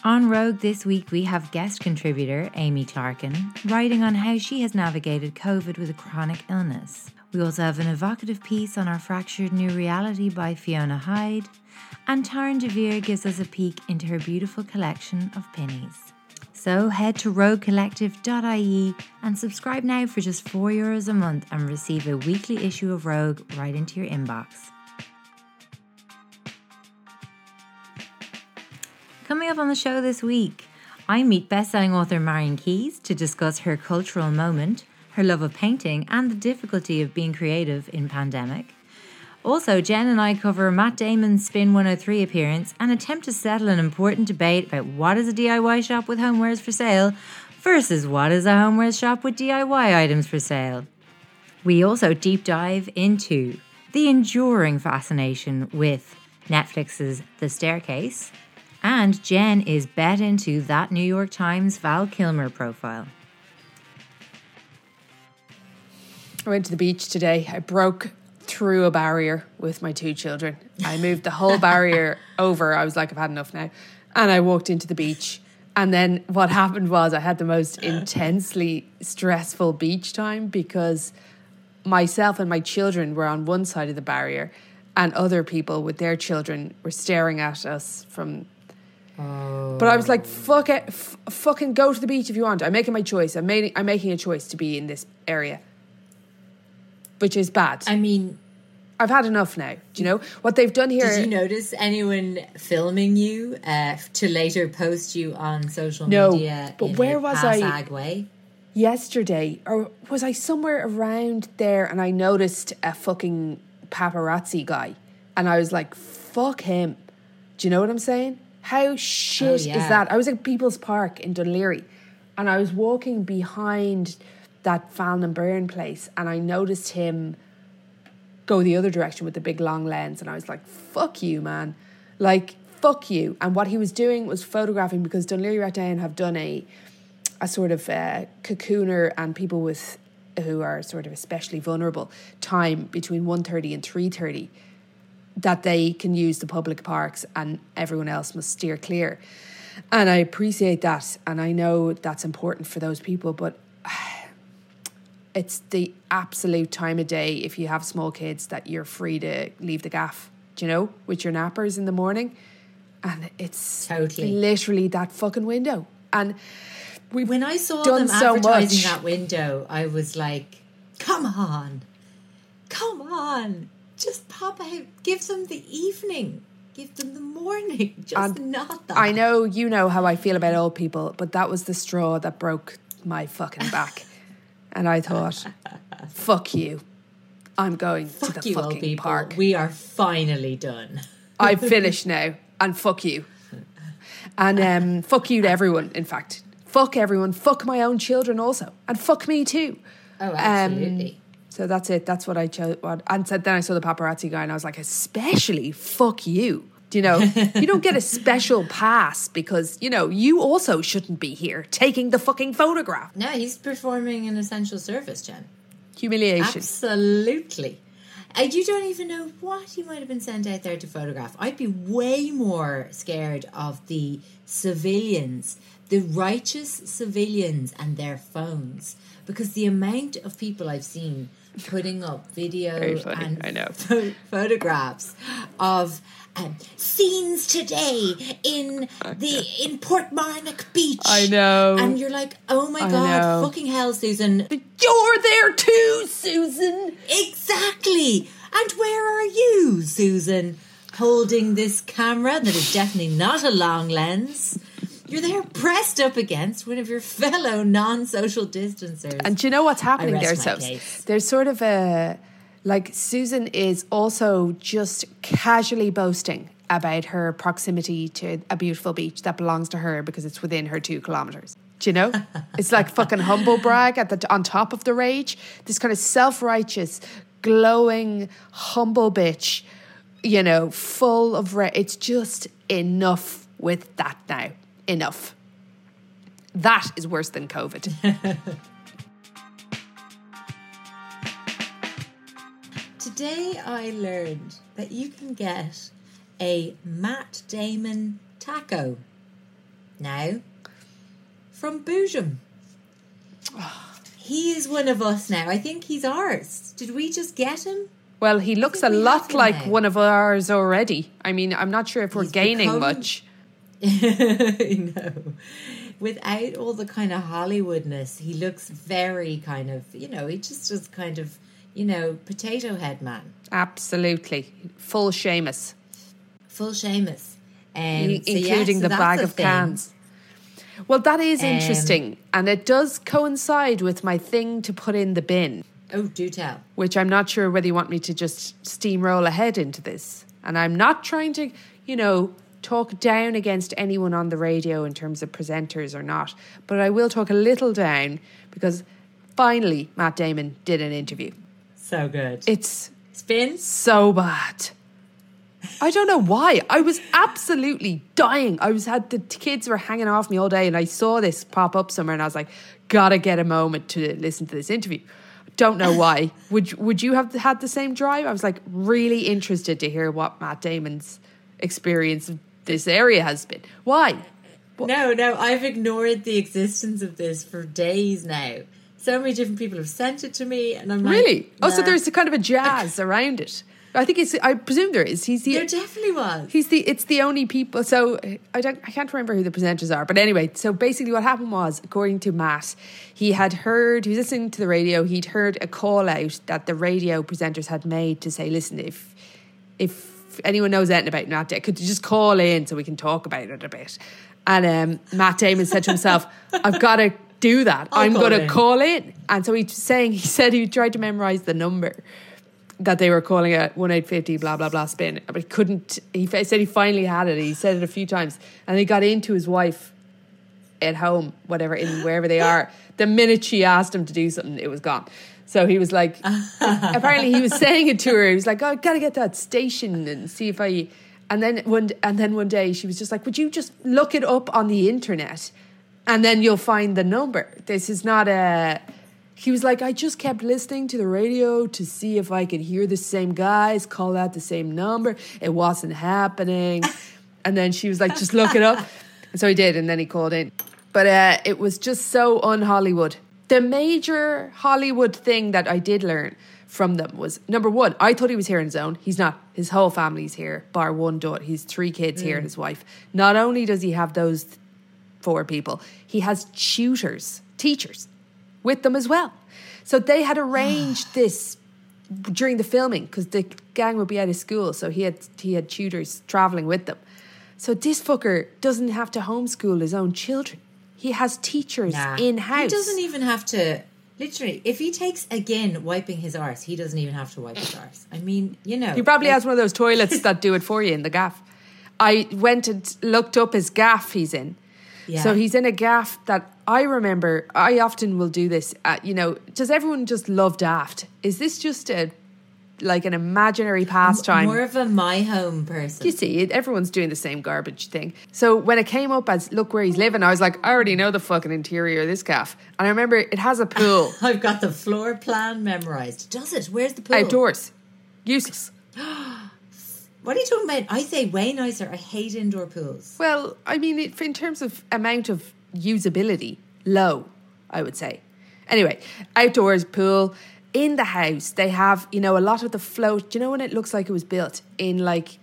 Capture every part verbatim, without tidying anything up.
On Rogue this week, we have guest contributor Amy Clarkin writing on how she has navigated COVID with a chronic illness. We also have an evocative piece on our fractured new reality by Fiona Hyde, and Taryn Devere gives us a peek into her beautiful collection of pennies. So head to rogue collective dot I E and subscribe now for just four euros a month and receive a weekly issue of Rogue right into your inbox. Coming up on the show this week, I meet best-selling author Marian Keyes to discuss her cultural moment, her love of painting, and the difficulty of being creative in pandemic. Also, Jen and I cover Matt Damon's Spin one oh three appearance and attempt to settle an important debate about what is a D I Y shop with homewares for sale versus what is a homewares shop with D I Y items for sale. We also deep dive into the enduring fascination with Netflix's The Staircase, and Jen is bet into that New York Times Val Kilmer profile. I went to the beach today. I broke through a barrier with my two children. I moved the whole barrier over. I was like, I've had enough now. And I walked into the beach. And then what happened was I had the most intensely stressful beach time because myself and my children were on one side of the barrier and other people with their children were staring at us from... Oh. But I was like, fuck it. F- fucking go to the beach if you want. I'm making my choice. I'm, ma- I'm making a choice to be in this area. Which is bad. I mean... I've had enough now. Do you know? What they've done here... Did you notice anyone filming you uh, to later post you on social no, media? But in where a was I... way? Yesterday, or was I somewhere around there and I noticed a fucking paparazzi guy and I was like, fuck him. Do you know what I'm saying? How shit oh, yeah. is that? I was at People's Park in Dún Laoghaire and I was walking behind that Fallon and Byrne place and I noticed him go the other direction with the big long lens and I was like, fuck you, man. Like, fuck you. And what he was doing was photographing because Dún Laoghaire Rat Down have done a a sort of uh, cocooner and people with who are sort of especially vulnerable time between one thirty and three thirty that they can use the public parks and everyone else must steer clear. And I appreciate that and I know that's important for those people, but it's the absolute time of day if you have small kids that you're free to leave the gaff, do you know, with your nappers in the morning. And it's totally literally that fucking window. And we've when I saw done them so advertising much. that window, I was like, come on, come on, just pop out, give them the evening, give them the morning, just and not that. I know you know how I feel about old people, but that was the straw that broke my fucking back. And I thought, fuck you. I'm going fuck to the you, fucking old people. park. We are finally done. I've finished now. And fuck you. And um, fuck you to everyone, in fact. Fuck everyone. Fuck my own children also. And fuck me too. Oh, absolutely. Um, so that's it. That's what I chose. And said, then I saw the paparazzi guy and I was like, especially fuck you. Do you know, you don't get a special pass because, you know, you also shouldn't be here taking the fucking photograph. No, he's performing an essential service, Jen. Humiliation. Absolutely. And you don't even know what he might have been sent out there to photograph. I'd be way more scared of the civilians, the righteous civilians and their phones, because the amount of people I've seen putting up video and I know. Ph- photographs of um, scenes today in the in Portmarnock Beach. I know. And you're like, oh my I God, know. fucking hell, Susan. But you're there too, Susan. Exactly. And where are you, Susan, holding this camera that is definitely not a long lens? You're there pressed up against one of your fellow non-social distancers. And do you know what's happening there? So case. there's sort of a, like Susan is also just casually boasting about her proximity to a beautiful beach that belongs to her because it's within her two kilometres. Do you know? It's like fucking humble brag at the on top of the rage. This kind of self-righteous, glowing, humble bitch, you know, full of... Ra- it's just enough with that now. Enough. That is worse than COVID. Today I learned that you can get a Matt Damon taco. now from Boojum. He is one of us now. I think he's ours. Did we just get him? Well, he looks a think we lot have him like now. one of ours already. I mean, I'm not sure if we're He's gaining become- much. No. Without all the kind of Hollywoodness, he looks very kind of, you know, he just does kind of, you know, potato head man. Absolutely. Full Seamus. Full Seamus. Um, I- so yeah, including so the that's bag a of thing. cans. Well, that is Um, interesting. And it does coincide with my thing to put in the bin, Oh, do tell. which I'm not sure whether you want me to just steamroll ahead into this. And I'm not trying to, you know, talk down against anyone on the radio in terms of presenters or not. But I will talk a little down because finally Matt Damon did an interview. So good. It's Spin? so bad. I don't know why. I was absolutely dying. I was had the kids were hanging off me all day, and I saw this pop up somewhere, and I was like, "Gotta get a moment to listen to this interview." Don't know why. would Would you have had the same drive? I was like really interested to hear what Matt Damon's experience of this area has been. Why? No, no, I've ignored the existence of this for days now. So many different people have sent it to me, and I'm like, Really? Oh, so nah. there's a kind of a jazz around it. I think it's. I presume there is. He's the. There definitely was. He's the. It's the only people. So I don't. I can't remember who the presenters are. But anyway, so basically, what happened was, according to Matt, he had heard. He was listening to the radio. He'd heard a call out that the radio presenters had made to say, "Listen, if if anyone knows anything about Matt, Damon, could you just call in so we can talk about it a bit?" And um, Matt Damon said to himself, "I've got to do that. I'll I'm call going to in." call in." And so he's saying. He said he tried to memorize the number that they were calling it one eight fifty blah blah blah spin, but he couldn't. He fa- said he finally had it. He said it a few times, and he got into his wife at home, whatever, in wherever they are. The minute she asked him to do something, it was gone. So he was like, apparently he was saying it to her. He was like, "Oh, I gotta get that station and see if I." And then one and then one day she was just like, "Would you just look it up on the internet, and then you'll find the number. This is not a." He was like, I just kept listening to the radio to see if I could hear the same guys call out the same number. It wasn't happening. And then she was like, just look it up. And so he did, and then he called in. But uh, it was just so un-Hollywood. The major Hollywood thing that I did learn from them was, number one, I thought he was here on his own. He's not. His whole family's here, bar one daughter. He's three kids mm. here and his wife. Not only does he have those four people, he has tutors, teachers, with them as well. So they had arranged this during the filming because the gang would be out of school, so he had he had tutors travelling with them. So this fucker doesn't have to homeschool his own children. He has teachers Nah. in-house. He doesn't even have to, literally, if he takes, again, wiping his arse, he doesn't even have to wipe his arse. I mean, you know. He probably like, has one of those toilets that do it for you in the gaff. I went and looked up his gaff he's in. Yeah. So he's in a gaff that I remember, I often will do this, uh, you know, does everyone just love Daft? Is this just a like an imaginary pastime? More of a my home person. You see, everyone's doing the same garbage thing. So when it came up as look where he's living, I was like, I already know the fucking interior of this gaff. And I remember it has a pool. I've got the floor plan memorised. Does it? Where's the pool? Outdoors. Useless. What are you talking about? I say way nicer. I hate indoor pools. Well, I mean, it, in terms of amount of usability, low, I would say. Anyway, outdoors, pool. In the house, they have, you know, a lot of the float. Do you know when it looks like it was built in like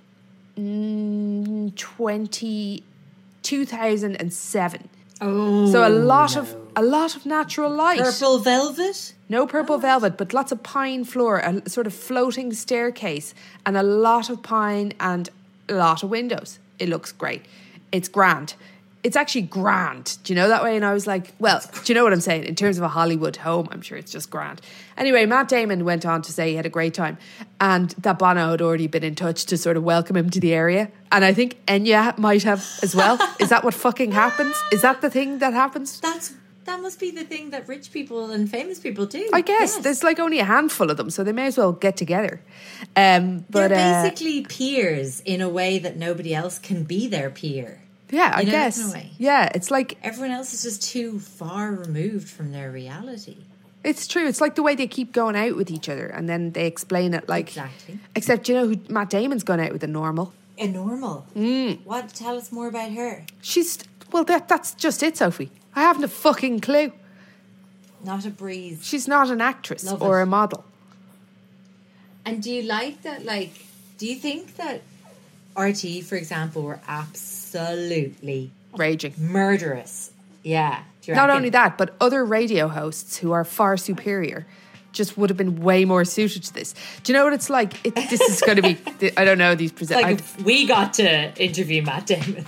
mm, twenty, two thousand seven? Oh, So a lot no. of a lot of natural light. Purple velvet? No purple velvet, but lots of pine floor, a sort of floating staircase, and a lot of pine and a lot of windows. It looks great. It's grand. It's actually grand. Do you know that way? And I was like, well, do you know what I'm saying? In terms of a Hollywood home, I'm sure it's just grand. Anyway, Matt Damon went on to say he had a great time and that Bono had already been in touch to sort of welcome him to the area. And I think Enya might have as well. Is that what fucking happens? Is that the thing that happens? That's That must be the thing that rich people and famous people do. I guess. Yes. There's like only a handful of them, so they may as well get together. Um, but They're uh, basically peers in a way that nobody else can be their peer. yeah, I you know, guess. in a way. Yeah, it's like, Everyone else is just too far removed from their reality. it's true. It's like the way they keep going out with each other and then they explain it like, Exactly. except, you know, who Matt Damon's gone out with a normal. A normal. Mm. What? Tell us more about her. She's Well, that that's just it, Sophie. I haven't a fucking clue. Not a breeze. She's not an actress Love or it. a model. And do you like that, like, do you think that R T E, for example, were absolutely Raging. murderous? Yeah. Do you Not reckon? only that, but other radio hosts who are far superior just would have been way more suited to this. Do you know what it's like? It, this is going to be, I don't know, these It's present. like if we got to interview Matt Damon.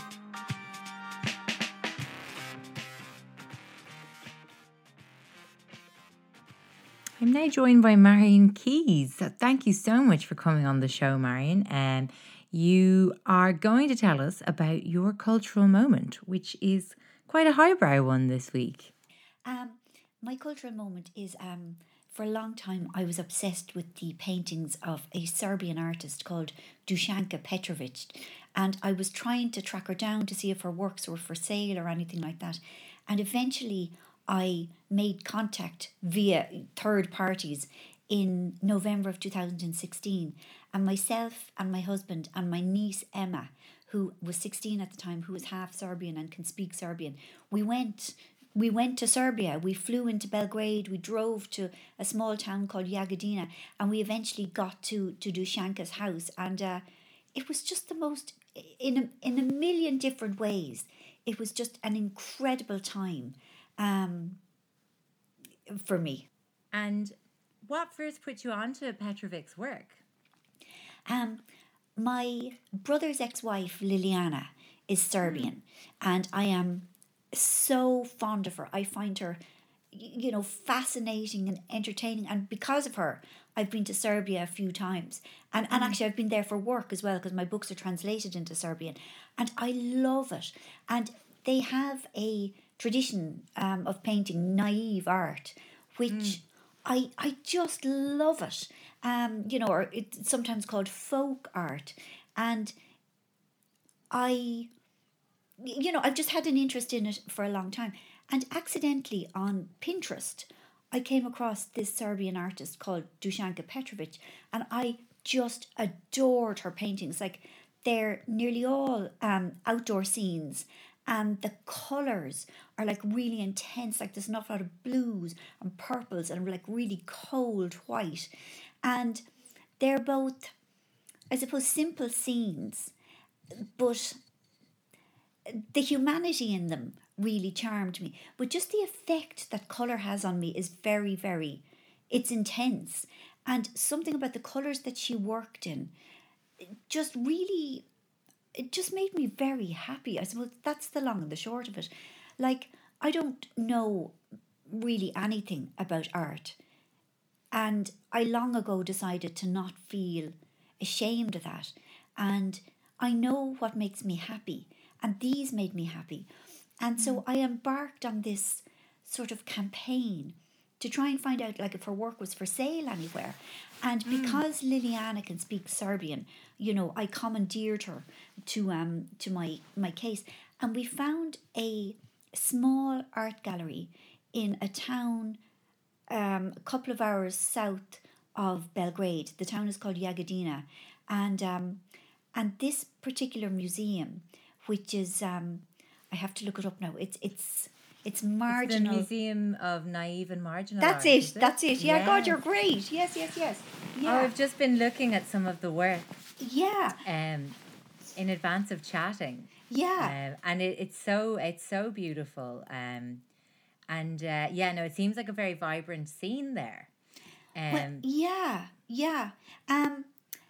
I'm now joined by Marion Keys. So thank you so much for coming on the show, Marion. Um, you are going to tell us about your cultural moment, which is quite a highbrow one this week. Um, my cultural moment is um, for a long time I was obsessed with the paintings of a Serbian artist called Dušanka Petrovic, and I was trying to track her down to see if her works were for sale or anything like that. And eventually I made contact via third parties in November of two thousand sixteen, and myself and my husband and my niece Emma, who was sixteen at the time, who was half Serbian and can speak Serbian, we went we went to Serbia. We flew into Belgrade. We drove to a small town called Jagodina, and we eventually got to to Dušanka's house, and uh, it was just the most, in a, in a million different ways, it was just an incredible time um, for me. And what first put you onto Petrovic's work? Um, my brother's ex-wife, Liliana, is Serbian, and I am so fond of her. I find her, y- you know, fascinating and entertaining, and because of her, I've been to Serbia a few times, and, and actually I've been there for work as well, because my books are translated into Serbian, and I love it. And they have a tradition um, of painting naive art, which mm. I I just love it. Um, you know, or it's sometimes called folk art, and I, you know, I've just had an interest in it for a long time. And accidentally on Pinterest, I came across this Serbian artist called Dušanka Petrovic, and I just adored her paintings. Like, they're nearly all um, outdoor scenes, and the colours are like really intense. Like, there's an awful lot of blues and purples and like really cold white. And they're both, I suppose, simple scenes, but the humanity in them really charmed me. But just the effect that colour has on me is very, very, it's intense. And something about the colours that she worked in just really, it just made me very happy. I suppose that's the long and the short of it. Like, I don't know really anything about art. And I long ago decided to not feel ashamed of that. And I know what makes me happy. And these made me happy. And so I embarked on this sort of campaign to try and find out, like, if her work was for sale anywhere. And because mm. Liliana can speak Serbian, you know, I commandeered her to um to my, my case. And we found a small art gallery in a town um, a couple of hours south of Belgrade. The town is called Jagodina. And, um, and this particular museum, which is, um, I have to look it up now, it's it's it's marginal. It's the Museum of Naive and Marginal That's Art, it, is it? that's it. Yeah, Yeah. God, you're great. Yes, yes, yes. Yeah. Oh, I've just been looking at some of the work yeah. um, in advance of chatting. Yeah. Um, and it, it's so it's so beautiful. Um, and uh, yeah, no, it seems like a very vibrant scene there. Um, Well, yeah, yeah. Um,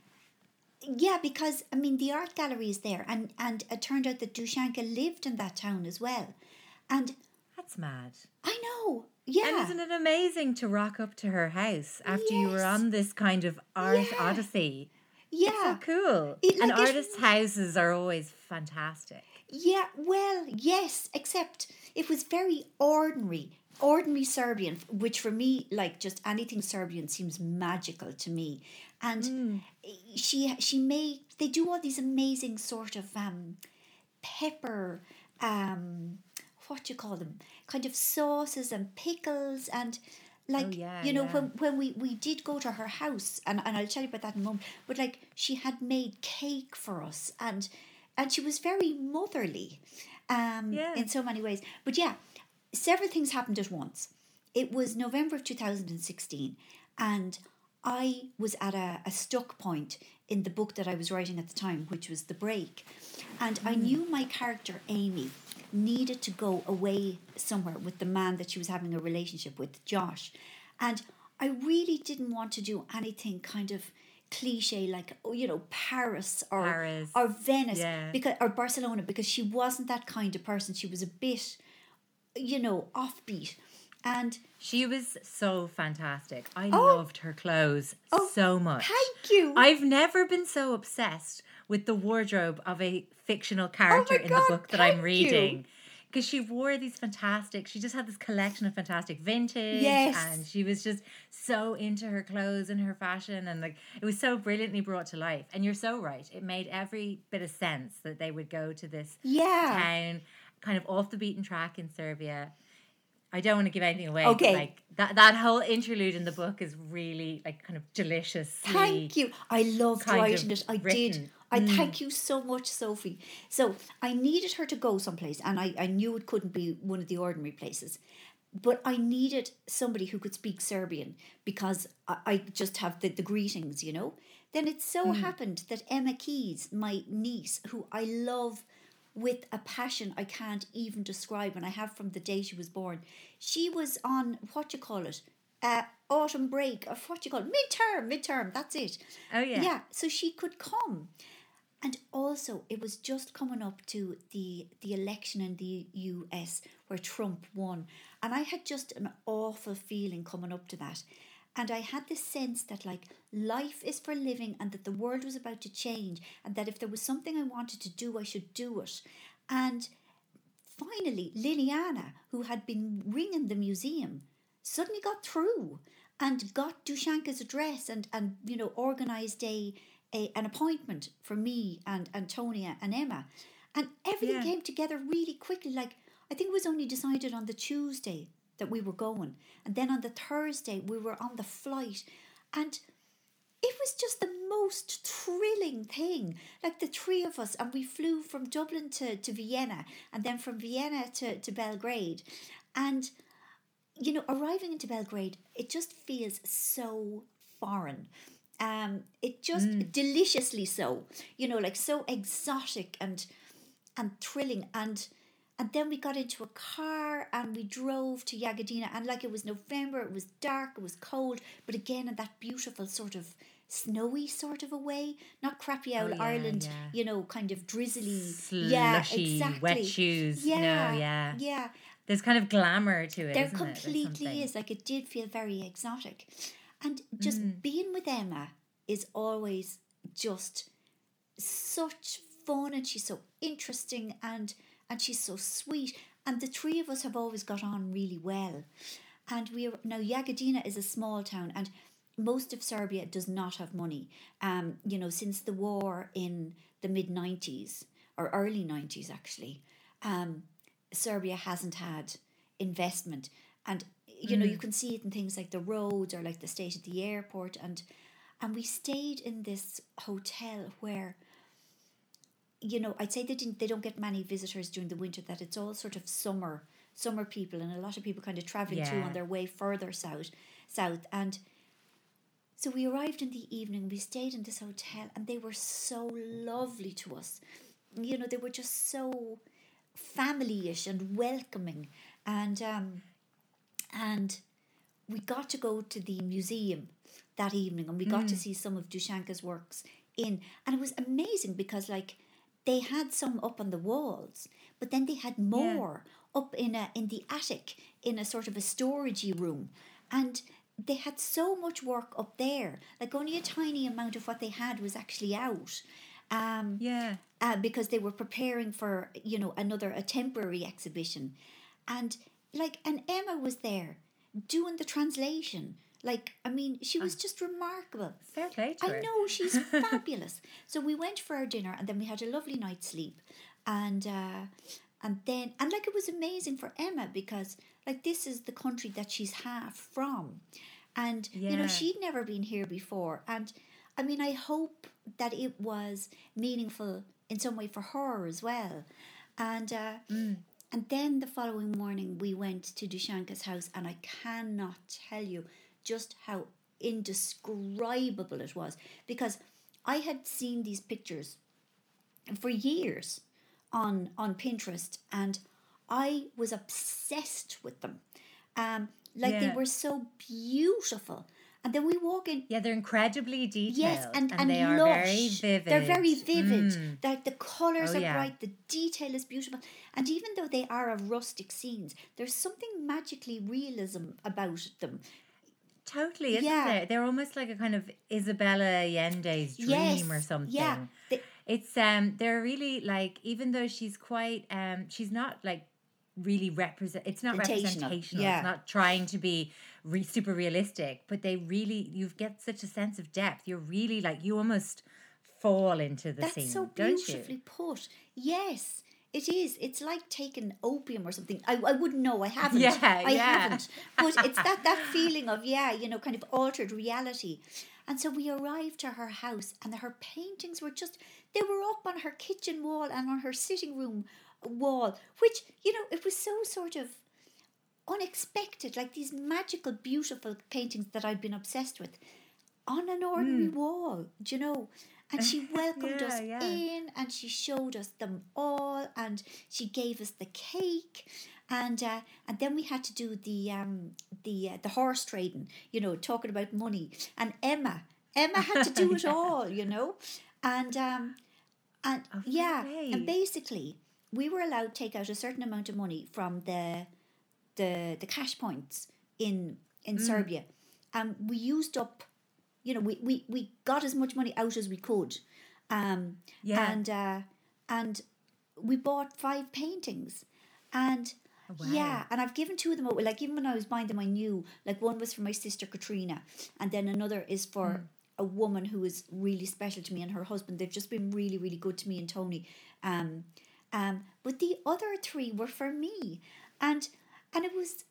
yeah, because, I mean, the art gallery is there, and, and it turned out that Dušanka lived in that town as well. And that's mad. I know, yeah. And isn't it amazing to rock up to her house after you were Yes. on this kind of art Yeah. odyssey? Yeah. It's so cool. It- and like, it- artists' houses are always fantastic. Yeah, well, yes, except it was very ordinary, ordinary Serbian, which for me, like, just anything Serbian seems magical to me. And she she made, they do all these amazing sort of um, pepper, um, what do you call them, kind of sauces and pickles, and like, Oh, yeah, you know, yeah. when, when we, we did go to her house, and, and I'll tell you about that in a moment, but like, she had made cake for us, and and she was very motherly. um, Yeah. in so many ways. But yeah, several things happened at once. It was November of two thousand sixteen, and I was at a, a stuck point in the book that I was writing at the time, which was The Break. And I knew my character, Amy, needed to go away somewhere with the man that she was having a relationship with, Josh. And I really didn't want to do anything kind of cliche like, oh, you know, Paris or Paris. or Venice Yeah. because or Barcelona, because she wasn't that kind of person. She was a bit, you know, offbeat. And She was so fantastic. I Oh. loved her clothes Oh, so much. thank you. I've never been so obsessed with the wardrobe of a fictional character in Oh God, the book that I'm thank reading. you. Because she wore these fantastic, she just had this collection of fantastic vintage. Yes. And she was just so into her clothes and her fashion. And like, it was so brilliantly brought to life. And you're so right. It made every bit of sense that they would go to this Yeah. town, kind of off the beaten track in Serbia. I don't want to give anything away. Okay. But like that, that whole interlude in the book is really like kind of deliciously. Thank you. I loved kind writing of it. I did. written. I thank you so much, Sophie. So I needed her to go someplace, and I, I knew it couldn't be one of the ordinary places. But I needed somebody who could speak Serbian because I, I just have the, the greetings, you know. Then it so happened that Emma Keys, my niece, who I love with a passion I can't even describe, and I have from the day she was born, she was on, what you call it, uh, autumn break, or what you call it, midterm, midterm, that's it. Oh, yeah. Yeah, so she could come. And also, it was just coming up to the the election in the U S where Trump won. And I had just an awful feeling coming up to that. And I had this sense that, like, life is for living and that the world was about to change and that if there was something I wanted to do, I should do it. And finally, Liliana, who had been ringing the museum, suddenly got through and got Dushanka's address and, and you know, organised a, a an appointment for me and Antonia and Emma. And everything Yeah. came together really quickly. Like, I think it was only decided on the Tuesday that we were going. And then on the Thursday, we were on the flight. And it was just the most thrilling thing. Like the three of us, and we flew from Dublin to, to Vienna, and then from Vienna to, to Belgrade. And, you know, arriving into Belgrade, it just feels so foreign. Um, it just deliciously so, you know, like so exotic and and thrilling. And and then we got into a car and we drove to Yagodina, and like it was November, it was dark, it was cold, but again in that beautiful sort of snowy sort of a way, not crappy old Oh, yeah, Ireland, yeah. you know, kind of drizzly, Slushy, yeah, exactly, wet shoes. yeah, No, yeah. yeah. There's kind of glamour to it, There isn't it? There's completely something. is. Like it did feel very exotic. And just Mm. being with Emma is always just such fun, and she's so interesting and and she's so sweet. And the three of us have always got on really well. And we are now Yagodina is a small town, and most of Serbia does not have money. Um, you know, since the war in the mid nineties or early nineties actually, um, Serbia hasn't had investment. And you know, you can see it in things like the roads or like the state of the airport. And and we stayed in this hotel where, you know, I'd say they didn't they don't get many visitors during the winter, that it's all sort of summer summer people, and a lot of people kind of travelling through Yeah. on their way further south south. And so we arrived in the evening, we stayed in this hotel, and they were so lovely to us. You know, they were just so family-ish and welcoming. And um and we got to go to the museum that evening, and we got to see some of Dushanka's works in, and it was amazing because like they had some up on the walls, but then they had more up in a in the attic in a sort of a storagey room, and they had so much work up there. Like only a tiny amount of what they had was actually out. Um, Yeah. uh, because they were preparing for, you know, another a temporary exhibition. And like, and Emma was there doing the translation. Like, I mean, she was just remarkable. Fair play to I her. know, she's fabulous. So we went for our dinner, and then we had a lovely night's sleep. And uh, and then, and like it was amazing for Emma because like this is the country that she's half from. And, you know, Yeah. she'd never been here before. And I mean, I hope that it was meaningful in some way for her as well. And uh, and then the following morning we went to Dushanka's house, and I cannot tell you just how indescribable it was, because I had seen these pictures for years on on Pinterest, and I was obsessed with them. Um, like Yeah. they were so beautiful. And then we walk in. Yeah, they're incredibly detailed. Yes, and, and, they are lush. very vivid. They're very vivid. Mm. Like the colours Oh, are yeah. bright, the detail is beautiful. And even though they are of rustic scenes, there's something magically realism about them. Totally, isn't Yeah. there? They're almost like a kind of Isabella Allende's dream Yes, or something. yeah. They- It's um they're really like, even though she's quite um she's not like really represent it's not Representational, representational. yeah. It's not trying to be re- super realistic, but they really, you get such a sense of depth. You're really like, you almost fall into the That's scene, so don't beautifully you? put. Yes, it is. It's like taking opium or something. I, I wouldn't know. I haven't. Yeah, I yeah. haven't. But it's that, that feeling of, yeah, you know, kind of altered reality. And so we arrived to her house, and her paintings were just, they were up on her kitchen wall and on her sitting room wall, which, you know, it was so sort of unexpected, like these magical, beautiful paintings that I'd been obsessed with on an ordinary wall, do you know? And she welcomed Yeah, us yeah. in, and she showed us them all, and she gave us the cake, and uh, and then we had to do the um the uh, the horse trading, you know, talking about money, and Emma Emma had to do it all, you know, and um and Oh, yeah, fair and play. basically we were allowed to take out a certain amount of money from the the the cash points in in Mm. Serbia, and we used up, you know, we, we, we got as much money out as we could, um, Yeah. and uh, and we bought five paintings, and Oh, wow. yeah, and I've given two of them away. Like even when I was buying them, I knew, like one was for my sister Katrina, and then another is for Mm. a woman who is really special to me and her husband. They've just been really really good to me and Tony, um, um, but the other three were for me, and and it was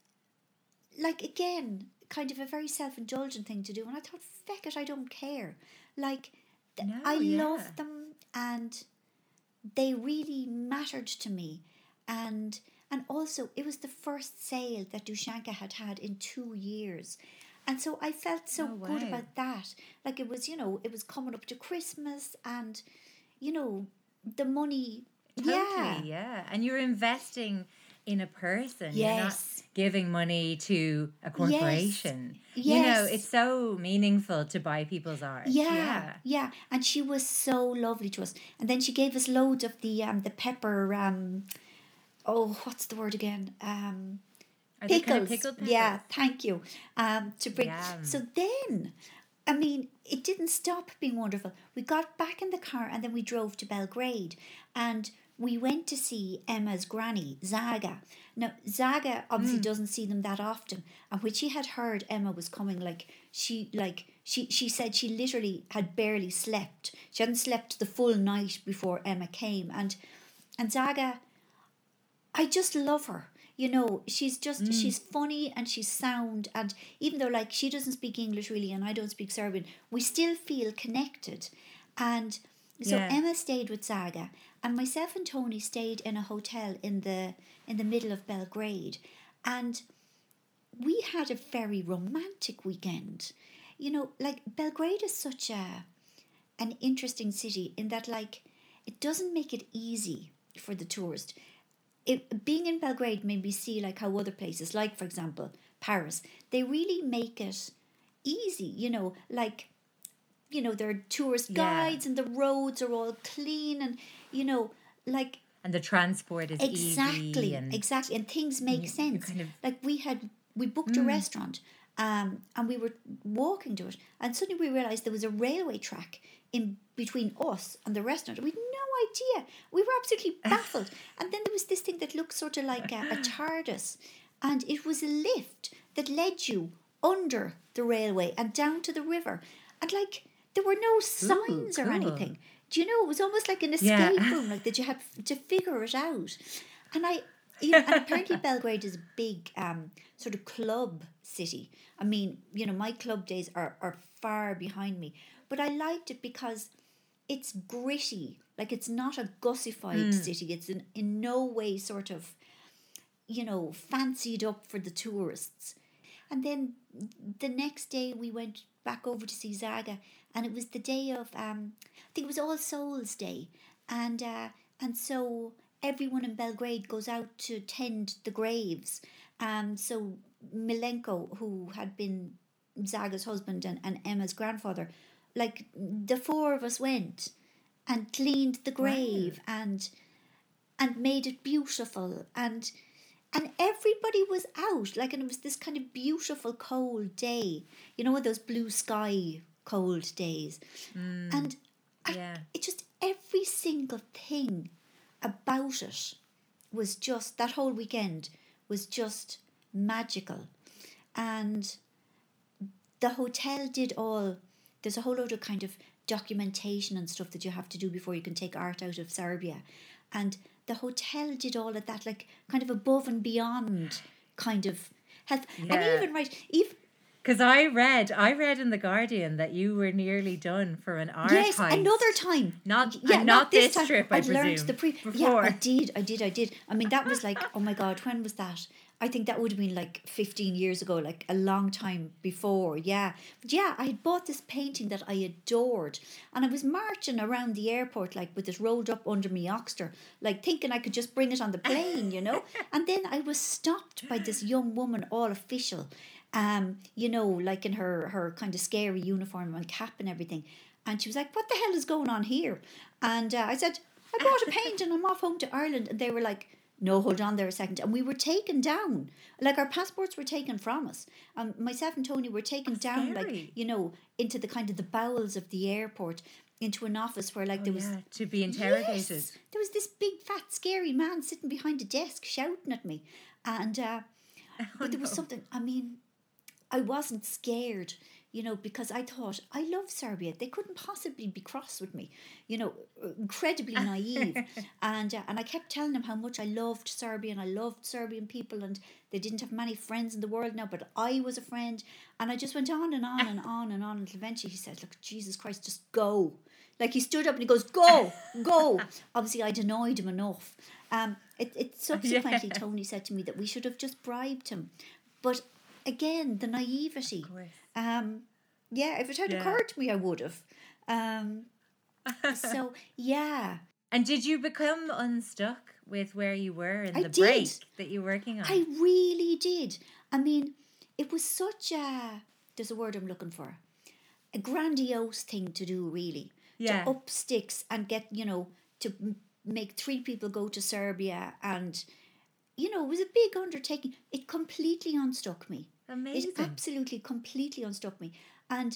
like, again, kind of a very self-indulgent thing to do, and I thought, feck it, I don't care. Like, th- No, I yeah. love them, and they really mattered to me, and and also it was the first sale that Dushanka had had in two years, and so I felt so Oh, good wow. about that. Like, it was, you know, it was coming up to Christmas, and you know, the money. Totally, Yeah. yeah. And you're investing in a person. You're not Yes. giving money to a corporation. You know, Yes. it's so meaningful to buy people's art. Yeah, Yeah. yeah, and she was so lovely to us. And then she gave us loads of the um the pepper um oh, what's the word again? Um Are they pickles. kind of pickled peppers? Yeah, thank you. Um to bring. Yum. So then, I mean, it didn't stop being wonderful. We got back in the car, and then we drove to Belgrade, and we went to see Emma's granny, Zaga. Now, Zaga obviously doesn't see them that often. And when she had heard Emma was coming, like, she, like, she, she said she literally had barely slept. She hadn't slept the full night before Emma came. And, and Zaga, I just love her. You know, she's just, she's funny and she's sound. And even though, like, she doesn't speak English really and I don't speak Serbian, we still feel connected. And so Yeah. Emma stayed with Zaga, and myself and Tony stayed in a hotel in the in the middle of Belgrade, and we had a very romantic weekend. You know, like, Belgrade is such a an interesting city in that, like, it doesn't make it easy for the tourist. It, being in Belgrade made me see, like, how other places, like, for example, Paris, they really make it easy, you know, like, you know, there are tourist Yeah. guides and the roads are all clean, and, you know, like, And the transport is exactly, easy. And exactly, and things make you sense. kind of- Like, we had, we booked a restaurant, um, and we were walking to it, and suddenly we realised there was a railway track in between us and the restaurant. We had no idea. We were absolutely baffled. And then there was this thing that looked sort of like a, a TARDIS, and it was a lift that led you under the railway and down to the river, and, like, there were no signs or cool. anything. Do you know, it was almost like an escape Yeah. room, like, that you had to figure it out. And I, you know, and apparently Belgrade is a big um, sort of club city. I mean, you know, my club days are, are far behind me, but I liked it because it's gritty. Like, it's not a gussified city. It's in, in no way sort of, you know, fancied up for the tourists. And then the next day we went back over to see Zaga, and it was the day of, um, I think it was All Souls Day. And, uh, and so everyone in Belgrade goes out to tend the graves. Um, so Milenko, who had been Zaga's husband and, and Emma's grandfather, like the four of us went and cleaned the grave wow. and and made it beautiful, and and everybody was out, like, and it was this kind of beautiful cold day, you know, those blue sky cold days. Mm, and yeah. I, it just, every single thing about it was just, that whole weekend was just magical. And the hotel did all, there's a whole load of kind of documentation and stuff that you have to do before you can take art out of Serbia. And the hotel did all of that, like, kind of above and beyond kind of help. Yeah. And even, right, even... Because I read, I read in The Guardian that you were nearly done for an art Yes, heist. another time. Not, yeah, not, not this, this trip, I I'd presume. learned the pre- Before. Yeah, I did, I did, I did. I mean, that was like, oh my God, when was that? I think that would have been like fifteen years ago, like a long time before, yeah. But yeah, I had bought this painting that I adored, and I was marching around the airport, like, with it rolled up under me oxter, like thinking I could just bring it on the plane, you know. And then I was stopped by this young woman, all official, um, you know, like in her, her kind of scary uniform and cap and everything. And she was like, what the hell is going on here? And uh, I said, I bought a painting, I'm off home to Ireland. And they were like, no, hold on there a second. And we were taken down. Like, our passports were taken from us. Um, myself and Tony were taken That's down, scary. like, you know, into the kind of the bowels of the airport, into an office where, like, oh, there was... Yeah, to be interrogated. Yes, there was this big, fat, scary man sitting behind a desk shouting at me. And, uh, oh, but there was no. something, I mean, I wasn't scared, you know, because I thought, I love Serbia. They couldn't possibly be cross with me, you know, incredibly naive. and uh, and I kept telling them how much I loved Serbia and I loved Serbian people, and they didn't have many friends in the world now, but I was a friend. And I just went on and on and on and on until eventually he said, look, Jesus Christ, just go. Like, he stood up and he goes, go, go. Obviously, I'd annoyed him enough. Um, it, it subsequently, yeah. Tony said to me that we should have just bribed him. But again, the naivety. Um, yeah, if it had yeah. occurred to me, I would have. Um, so, yeah. And did you become unstuck with where you were in I the did. break that you were working on? I really did. I mean, it was such a, there's a word I'm looking for, a grandiose thing to do, really. Yeah. To up sticks and get, you know, to m- make three people go to Serbia, and, you know, it was a big undertaking. It completely unstuck me. Amazing. It absolutely, completely unstuck me. And,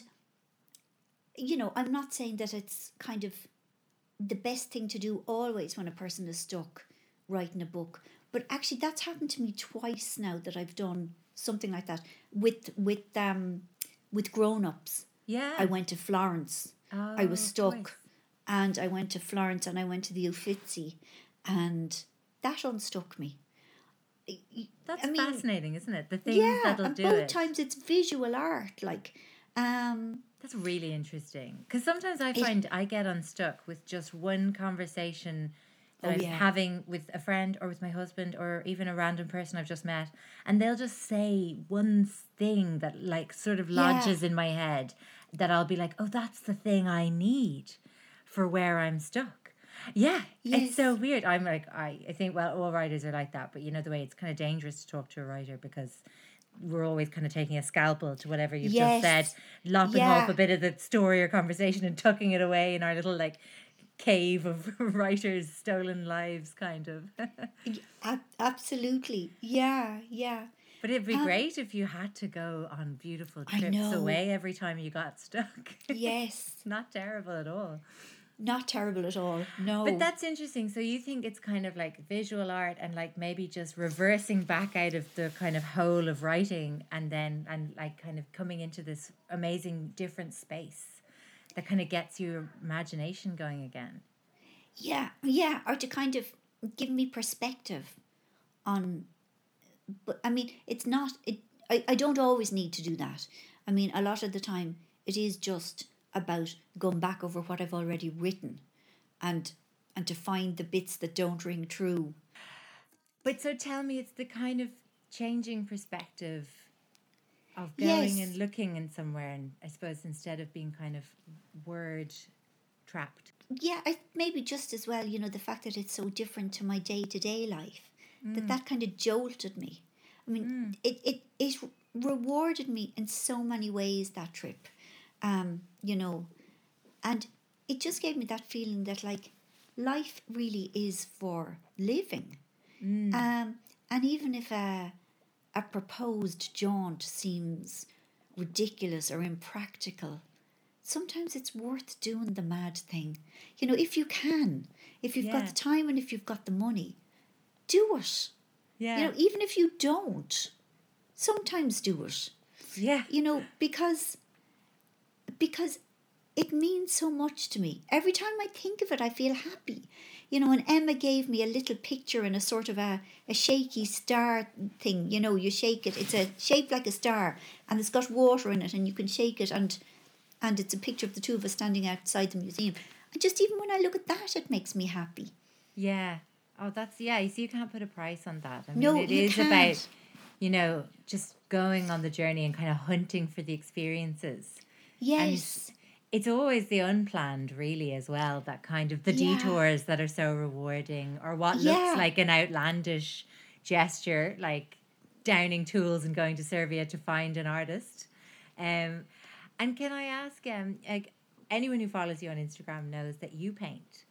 you know, I'm not saying that it's kind of the best thing to do always when a person is stuck writing a book. But actually, that's happened to me twice now that I've done something like that with with um with grown-ups. Yeah. I went to Florence. Oh, I was stuck. nice. And I went to Florence and I went to the Uffizi, and that unstuck me. That's I mean, fascinating, isn't it? The things yeah, that'll and do both it. times it's visual art, like. Um, That's really interesting. Because sometimes I It- find I get unstuck with just one conversation that Oh, I'm yeah. having with a friend or with my husband or even a random person I've just met. And they'll just say one thing that, like, sort of lodges in my head, that I'll be like, oh, that's the thing I need for where I'm stuck. Yeah, it's so Yes. weird. I'm like, I, I think, well, all writers are like that. But you know the way it's kind of dangerous to talk to a writer, because we're always kind of taking a scalpel to whatever you've Yes. just said, lopping Yeah. off a bit of the story or conversation and tucking it away in our little, like, cave of writers' stolen lives, kind of. A- absolutely. Yeah, yeah. But it'd be Um, great if you had to go on beautiful I trips know. away every time you got stuck. Yes. Not terrible at all. Not terrible at all. No. But that's interesting. So you think it's kind of like visual art and like maybe just reversing back out of the kind of hole of writing, and then and like kind of coming into this amazing different space that kind of gets your imagination going again. Yeah, yeah. Or to kind of give me perspective on, but I mean, it's not, it. I, I don't always need to do that. I mean, a lot of the time it is just about going back over what I've already written and and to find the bits that don't ring true. But so tell me, it's the kind of changing perspective of going Yes. and looking in somewhere, and I suppose instead of being kind of word trapped. Yeah, I, maybe just as well, you know, the fact that it's so different to my day-to-day life, that that kind of jolted me. I mean, it, it, it rewarded me in so many ways, that trip, um, you know, and it just gave me that feeling that, like, life really is for living. Um, and even if a, a proposed jaunt seems ridiculous or impractical, sometimes it's worth doing the mad thing. You know, if you can, if you've Yeah. got the time and if you've got the money, do it. Yeah. You know, even if you don't, sometimes do it. yeah. You know, because because it means so much to me. Every time I think of it, I feel happy. You know, and Emma gave me a little picture in a sort of a, a shaky star thing. You know, you shake it. It's a shaped like a star, and it's got water in it, and you can shake it, and and it's a picture of the two of us standing outside the museum. And just even when I look at that, it makes me happy. Yeah. Oh, that's, yeah, you see, you can't put a price on that. I mean, No, it you is can't. about, you know, just going on the journey and kind of hunting for the experiences. Yes. And it's always the unplanned, really, as well, that kind of the Yeah. detours that are so rewarding, or what Yeah. looks like an outlandish gesture, like downing tools and going to Serbia to find an artist. Um, and can I ask, um, like, anyone who follows you on Instagram knows that you paint.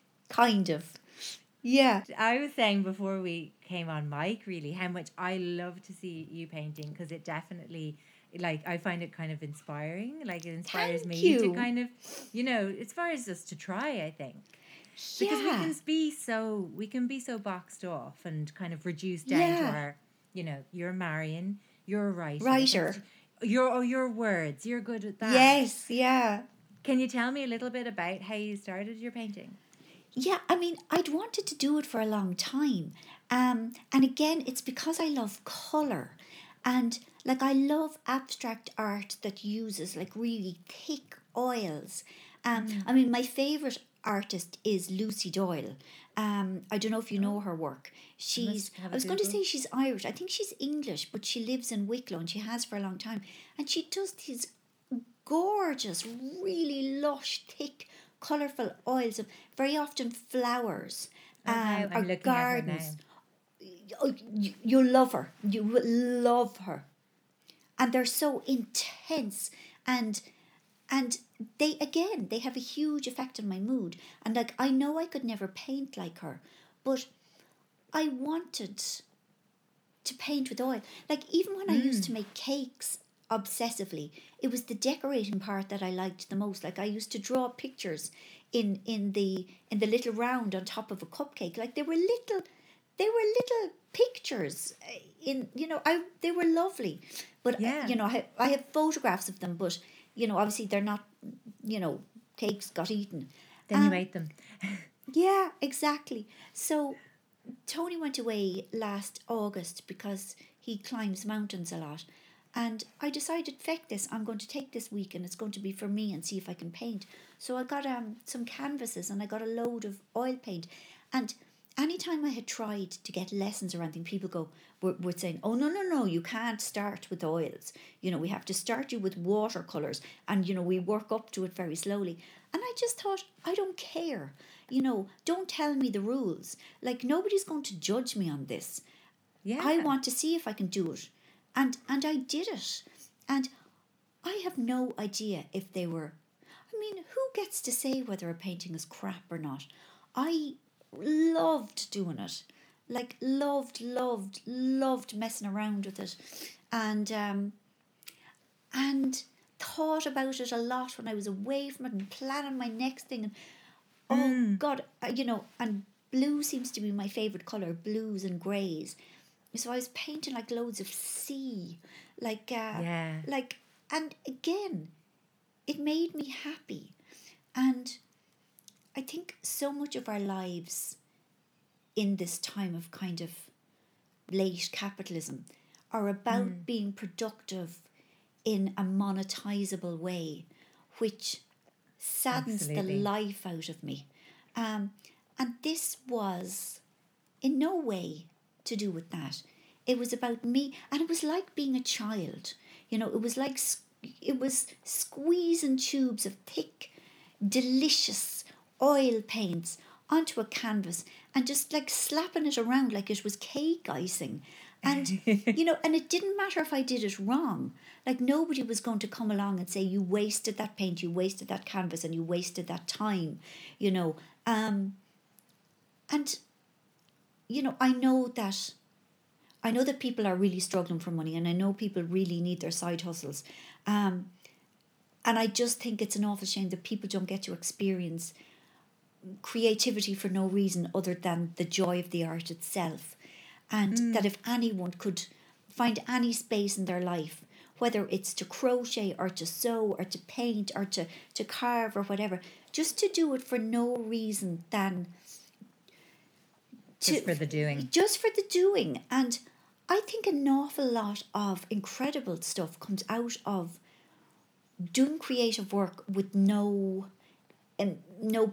Kind of. Yeah. I was saying before we came on mic, really, how much I love to see you painting, because it definitely, like, I find it kind of inspiring. Like, it inspires Thank me you. to kind of, you know, it inspires us to try, I think. Because we Yeah. can be so, we can be so boxed off and kind of reduced down to Yeah. our, you know, you're Marion, you're a writer. Writer. that's- Your, oh, your words, you're good at that. Yes, yeah. Can you tell me a little bit about how you started your painting? Yeah, I mean, I'd wanted to do it for a long time. Um, and again, it's because I love colour. And, like, I love abstract art that uses, like, really thick oils. Um, I mean, my favourite artist is Lucy Doyle. Um, I don't know if you know her work. She's, have I a was going to Google. say she's Irish. I think she's English, but she lives in Wicklow and she has for a long time. And she does these gorgeous, really lush, thick, colourful oils of very often flowers Oh, um, wow, or I'm looking at her gardens. now. Oh, you, you'll love her. You will love her. And they're so intense and and they again they have a huge effect on my mood. And, like, I know I could never paint like her, but I wanted to paint with oil. Like, even when I used to make cakes obsessively, it was the decorating part that I liked the most. Like, I used to draw pictures in in the in the little round on top of a cupcake. Like, they were little they were little pictures in, you know, I they were lovely. But Yeah. you know, I, I have photographs of them, but, you know, obviously they're not, you know, cakes got eaten. Then you Um, ate them. Yeah, exactly. So Tony went away last August because he climbs mountains a lot. And I decided, feck this, I'm going to take this week and it's going to be for me and see if I can paint. So I got um some canvases and I got a load of oil paint. And anytime I had tried to get lessons or anything, people go were, were saying, oh, no, no, no, you can't start with oils. You know, we have to start you with watercolours and, you know, we work up to it very slowly. And I just thought, I don't care. You know, don't tell me the rules. Like, nobody's going to judge me on this. Yeah. I want to see if I can do it. And and I did it. And I have no idea if they were... I mean, who gets to say whether a painting is crap or not? I loved doing it. Like, loved, loved, loved messing around with it. And um, and thought about it a lot when I was away from it and planning my next thing. And oh, God, uh, you know, and blue seems to be my favourite colour, blues and greys. So I was painting like loads of sea, like, uh, Yeah. like, and again, it made me happy. And I think so much of our lives in this time of kind of late capitalism are about being productive in a monetizable way, which saddens Absolutely. the life out of me. Um, and this was in no way to do with that. It was about me, and it was like being a child. You know, it was like s- it was squeezing tubes of thick, delicious oil paints onto a canvas and just like slapping it around like it was cake icing. And, you know, and it didn't matter if I did it wrong. Like, nobody was going to come along and say, you wasted that paint, you wasted that canvas, and you wasted that time, you know. Um, and, you know, I know that I know that people are really struggling for money, and I know people really need their side hustles. Um, and I just think it's an awful shame that people don't get to experience creativity for no reason other than the joy of the art itself. And mm. that if anyone could find any space in their life, whether it's to crochet or to sew or to paint or to, to carve or whatever, just to do it for no reason than to, just for the doing. Just for the doing. And I think an awful lot of incredible stuff comes out of doing creative work with no um, no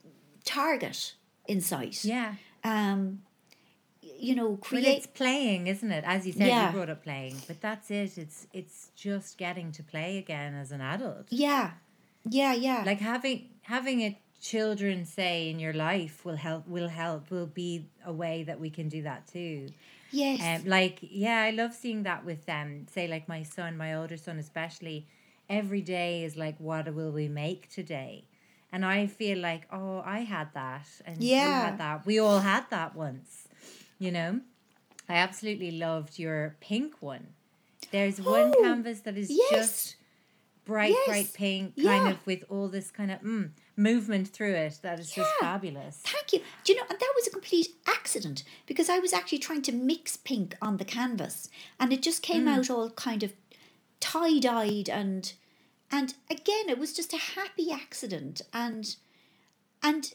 target in sight. Yeah. Um, you know, create. Well, it's playing, isn't it? As you said, yeah. you brought up playing, but that's it. It's it's just getting to play again as an adult. Yeah, yeah, yeah. Like having having a children say in your life will help. Will help. Will be a way that we can do that too. Yes. Um, like yeah, I love seeing that with them. Say like my son, my older son especially. Every day is like, what will we make today? And I feel like, oh, I had that, and yeah. you had that. We all had that once. You know, I absolutely loved your pink one. There's one oh, canvas that is yes. just bright, yes. bright pink, kind yeah. of with all this kind of mm, movement through it. That is yeah. just fabulous. Thank you. Do you know, and that was a complete accident because I was actually trying to mix pink on the canvas, and it just came mm. out all kind of tie-dyed, and and again, it was just a happy accident, and and.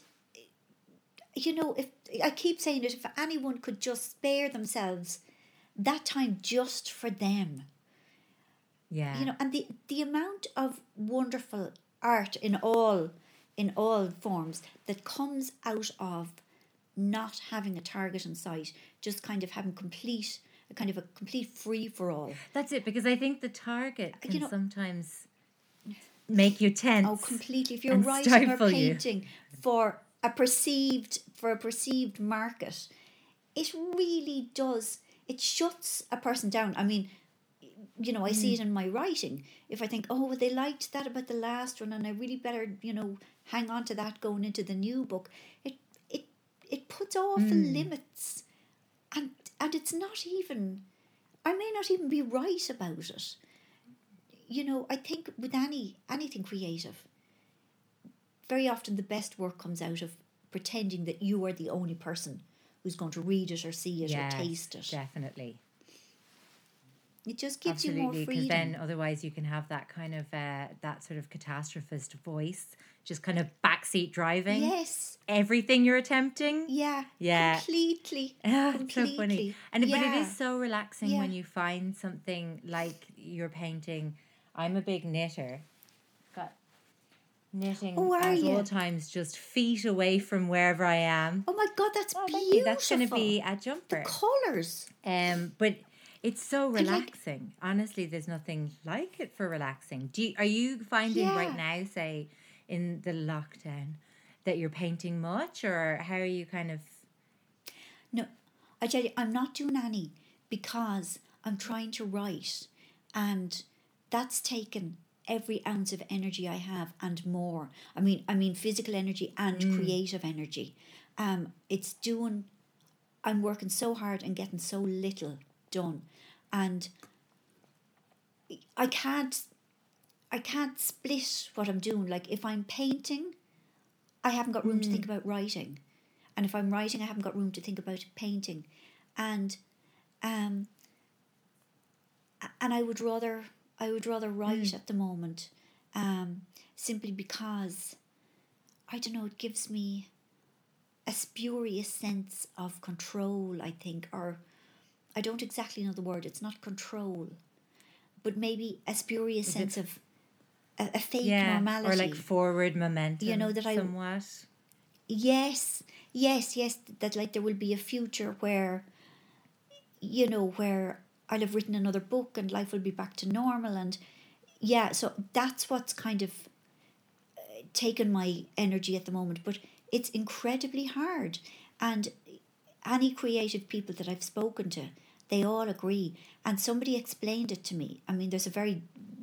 You know, if I keep saying it, if anyone could just spare themselves that time just for them. Yeah. You know, and the, the amount of wonderful art in all in all forms that comes out of not having a target in sight, just kind of having complete a kind of a complete free for all. That's it, because I think the target can you know, sometimes make you tense. Oh, completely. If you're writing or painting you. for a perceived for a perceived market, it really does, it shuts a person down. I mean, you know, I mm. see it in my writing. If I think, oh, well, they liked that about the last one, and I really better, you know, hang on to that going into the new book, it it it puts awful mm. limits, and and it's not even, I may not even be right about it. You know, I think with any anything creative, very often the best work comes out of pretending that you are the only person who's going to read it or see it yes, or taste it. Definitely. It just gives Absolutely, you more freedom. Because then otherwise you can have that kind of, uh, that sort of catastrophist voice, just kind of backseat driving. Yes. Everything you're attempting. Yeah. Yeah. Completely. Oh, completely. It's so funny. And yeah. But it is so relaxing yeah. when you find something like you're painting. I'm a big knitter. Got knitting oh, are at you? all times, just feet away from wherever I am. Oh my God, that's oh, beautiful. That's going to be a jumper. The colours. Um, but it's so relaxing. Like, honestly, there's nothing like it for relaxing. Do you, are you finding yeah. right now, say, in the lockdown, that you're painting much, or how are you kind of? No, I tell you, I'm not doing any because I'm trying to write, and that's taken every ounce of energy I have and more. I mean, I mean physical energy and mm. creative energy. Um, it's doing, I'm working so hard and getting so little done. And I can't, I can't split what I'm doing. Like if I'm painting, I haven't got room mm. to think about writing. And if I'm writing, I haven't got room to think about painting. And, um, and I would rather... I would rather write mm. at the moment, um, simply because, I don't know, it gives me a spurious sense of control, I think, or I don't exactly know the word, it's not control, but maybe a spurious Is sense it, of... a, a fake Yeah, normality. or like forward momentum, You know, that I- somewhat. Yes, yes, yes. That like there will be a future where, you know, where I'll have written another book and life will be back to normal. And yeah, so that's what's kind of uh, taken my energy at the moment. But it's incredibly hard. And any creative people that I've spoken to, they all agree. And somebody explained it to me. I mean, there's a very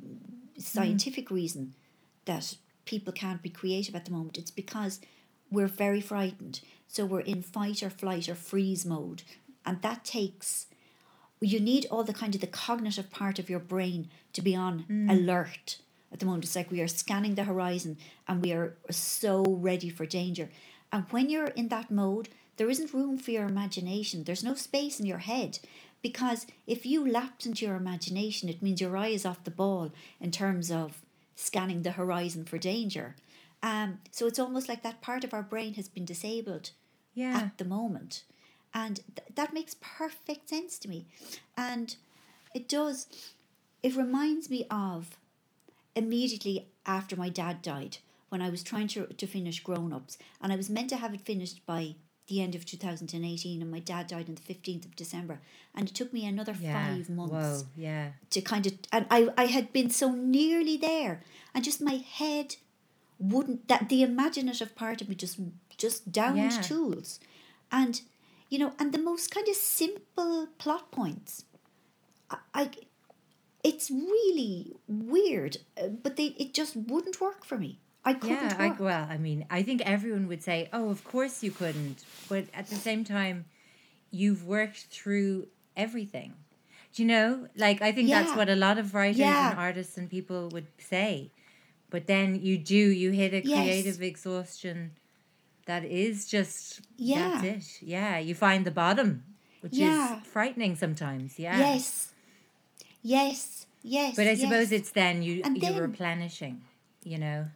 scientific mm. reason that people can't be creative at the moment. It's because we're very frightened. So we're in fight or flight or freeze mode. And that takes, you need all the kind of the cognitive part of your brain to be on mm. alert at the moment. It's like we are scanning the horizon and we are so ready for danger. And when you're in that mode, there isn't room for your imagination. There's no space in your head. Because if you lapse into your imagination, it means your eye is off the ball in terms of scanning the horizon for danger. Um, so it's almost like that part of our brain has been disabled yeah. at the moment. And th- that makes perfect sense to me. And it does, it reminds me of immediately after my dad died, when I was trying to, to finish Grown Ups. And I was meant to have it finished by the end of two thousand eighteen, and my dad died on the fifteenth of December, and it took me another yeah. five months Whoa, yeah. to kind of, and I, I had been so nearly there, and just my head wouldn't, that the imaginative part of me just just downed yeah. tools. And you know, and the most kind of simple plot points, I, I it's really weird, uh, but they it just wouldn't work for me. I couldn't yeah, work. I, well, I mean, I think everyone would say, oh, of course you couldn't. But at the same time, you've worked through everything. Do you know? Like, I think Yeah. that's what a lot of writers Yeah. and artists and people would say. But then you do, you hit a Yes. creative exhaustion that is just, Yeah. that's it. Yeah, you find the bottom, which Yeah. is frightening sometimes. Yeah. Yes. Yes. Yes. But I yes. suppose it's then you, And you're then- replenishing, you know?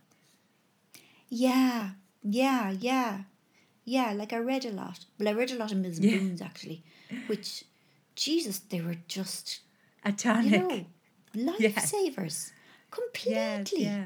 Yeah, yeah, yeah, yeah. Like I read a lot. Well, I read a lot of Mills and Yeah. Boons actually, which, Jesus, they were just, A you tonic. know, lifesavers. Completely. Yes, yeah.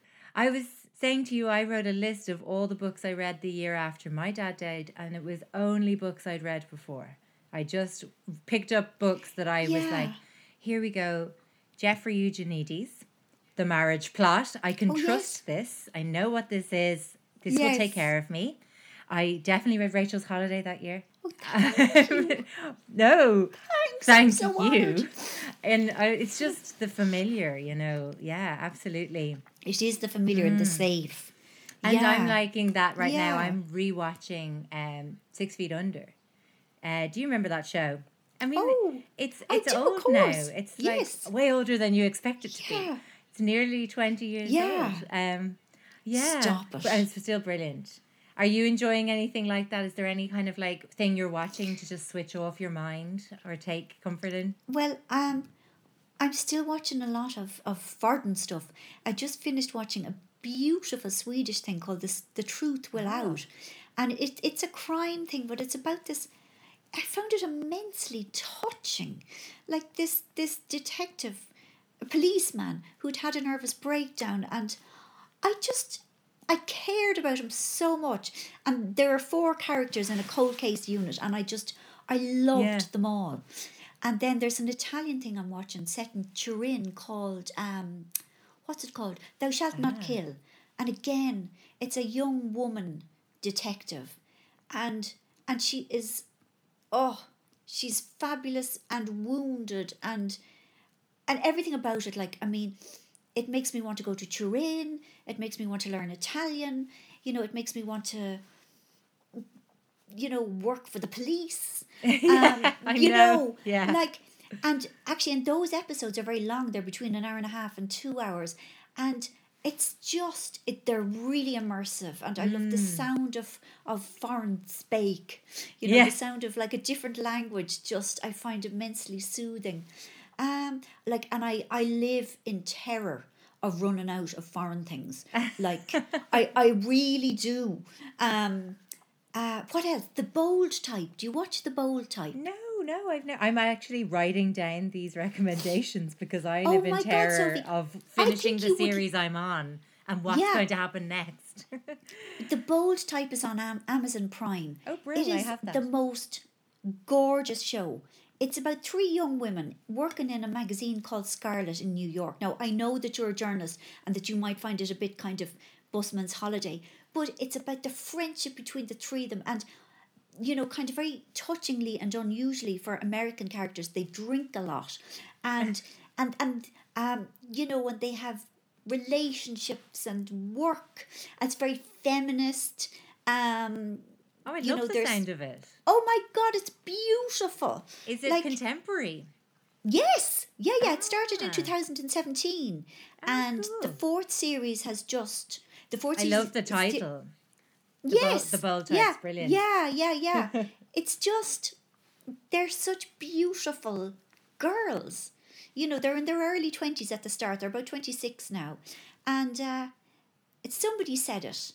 I was saying to you, I wrote a list of all the books I read the year after my dad died, and it was only books I'd read before. I just picked up books that I was Yeah. like, here we go. Jeffrey Eugenides, The Marriage Plot. I can Oh, trust this. I know what this is. This will take Yes. care of me. I definitely read Rachel's Holiday that year. Oh, thank you. No, Thanks, thank I'm so you. honoured. And uh, it's just the familiar, you know. Yeah, absolutely. It is the familiar and the safe. And yeah. I'm liking that right now. Yeah. I'm rewatching um, Six Feet Under. Uh, do you remember that show? I mean, Oh, it's I it's do, of old now. course. It's Yes. like way older than you expect it to Yeah. be. It's nearly twenty years Yeah. old. Um, yeah, Stop it. But it's still brilliant. Are you enjoying anything like that? Is there any kind of like thing you're watching to just switch off your mind or take comfort in? Well, um, I'm still watching a lot of, of foreign stuff. I just finished watching a beautiful Swedish thing called this, The Truth Will Out. And it, it's a crime thing, but it's about this. I found it immensely touching. Like this, this detective, a policeman who'd had a nervous breakdown, and I just, I cared about him so much. And there are four characters in a cold case unit, and I just, I loved Yeah. them all. And then there's an Italian thing I'm watching set in Turin called, um, what's it called? Thou Shalt Not Kill. And again, it's a young woman detective, and and she is, oh, she's fabulous and wounded, and and everything about it. Like, I mean, it makes me want to go to Turin. It makes me want to learn Italian. You know, it makes me want to, you know, work for the police. Yeah, um, I you know. Yeah. like, and actually, and those episodes are very long. They're between an hour and a half and two hours, and it's just it. They're really immersive, and I love the sound of of foreign speak. You know, Yeah. the sound of like a different language. Just I find immensely soothing. Um, like, and I I live in terror of running out of foreign things. Like, I I really do. Um. Uh, what else? The Bold Type. Do you watch The Bold Type? No, no, I've no. I'm actually writing down these recommendations because I Oh live in my God, terror Sophie, of I finishing think the you would- series I'm on and what's Yeah. going to happen next. The Bold Type is on Am- Amazon Prime. Oh, brilliant, It I is have that. the most gorgeous show. It's about three young women working in a magazine called Scarlet in New York. Now, I know that you're a journalist and that you might find it a bit kind of busman's holiday, but it's about the friendship between the three of them. And, you know, kind of very touchingly and unusually for American characters, they drink a lot. And, and, and um, you know, when they have relationships and work, it's very feminist. Um, Oh, I you love know, the there's- sound of it. Oh my God, it's beautiful. Is it Like, contemporary? yes. Yeah, yeah. It started in Ah. two thousand seventeen. and cool. the fourth series has just. The fourth I series love the is sti- title. The Bo- yes. the Bold yeah, Type's brilliant. Yeah, yeah, yeah. It's just. They're such beautiful girls. You know, they're in their early twenties at the start. They're about twenty-six now. And uh, it's somebody said it.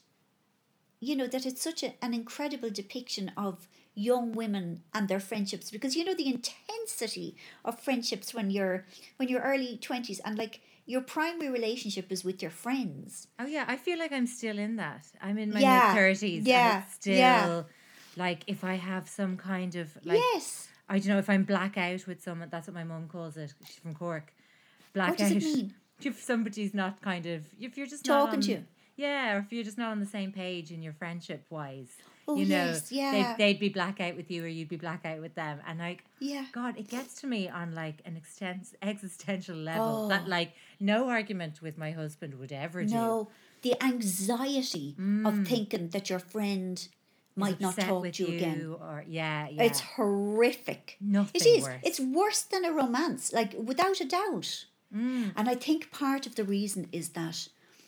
You know, that it's such a, an incredible depiction of young women and their friendships, because you know the intensity of friendships when you're when you're early twenties, and like your primary relationship is with your friends. Oh yeah, I feel like I'm still in that. I'm in my Yeah, mid thirties, yeah, and it's still yeah. like if I have some kind of like Yes. I don't know if I'm black out with someone. That's what my mum calls it. She's from Cork. Black What does out. it mean? If somebody's not kind of if you're just not Talking on, to you. Yeah, or if you're just not on the same page in your friendship wise. Oh, you know, yes, yeah. they'd, they'd be black out with you, or you'd be black out with them, and like, Yeah. God, it gets to me on like an extens- existential level Oh. that like no argument with my husband would ever do. No, the anxiety of thinking that your friend might Is not upset talk with to you again. or yeah, yeah. It's horrific. Nothing It is. worse. It's worse than a romance, like without a doubt. Mm. And I think part of the reason is that,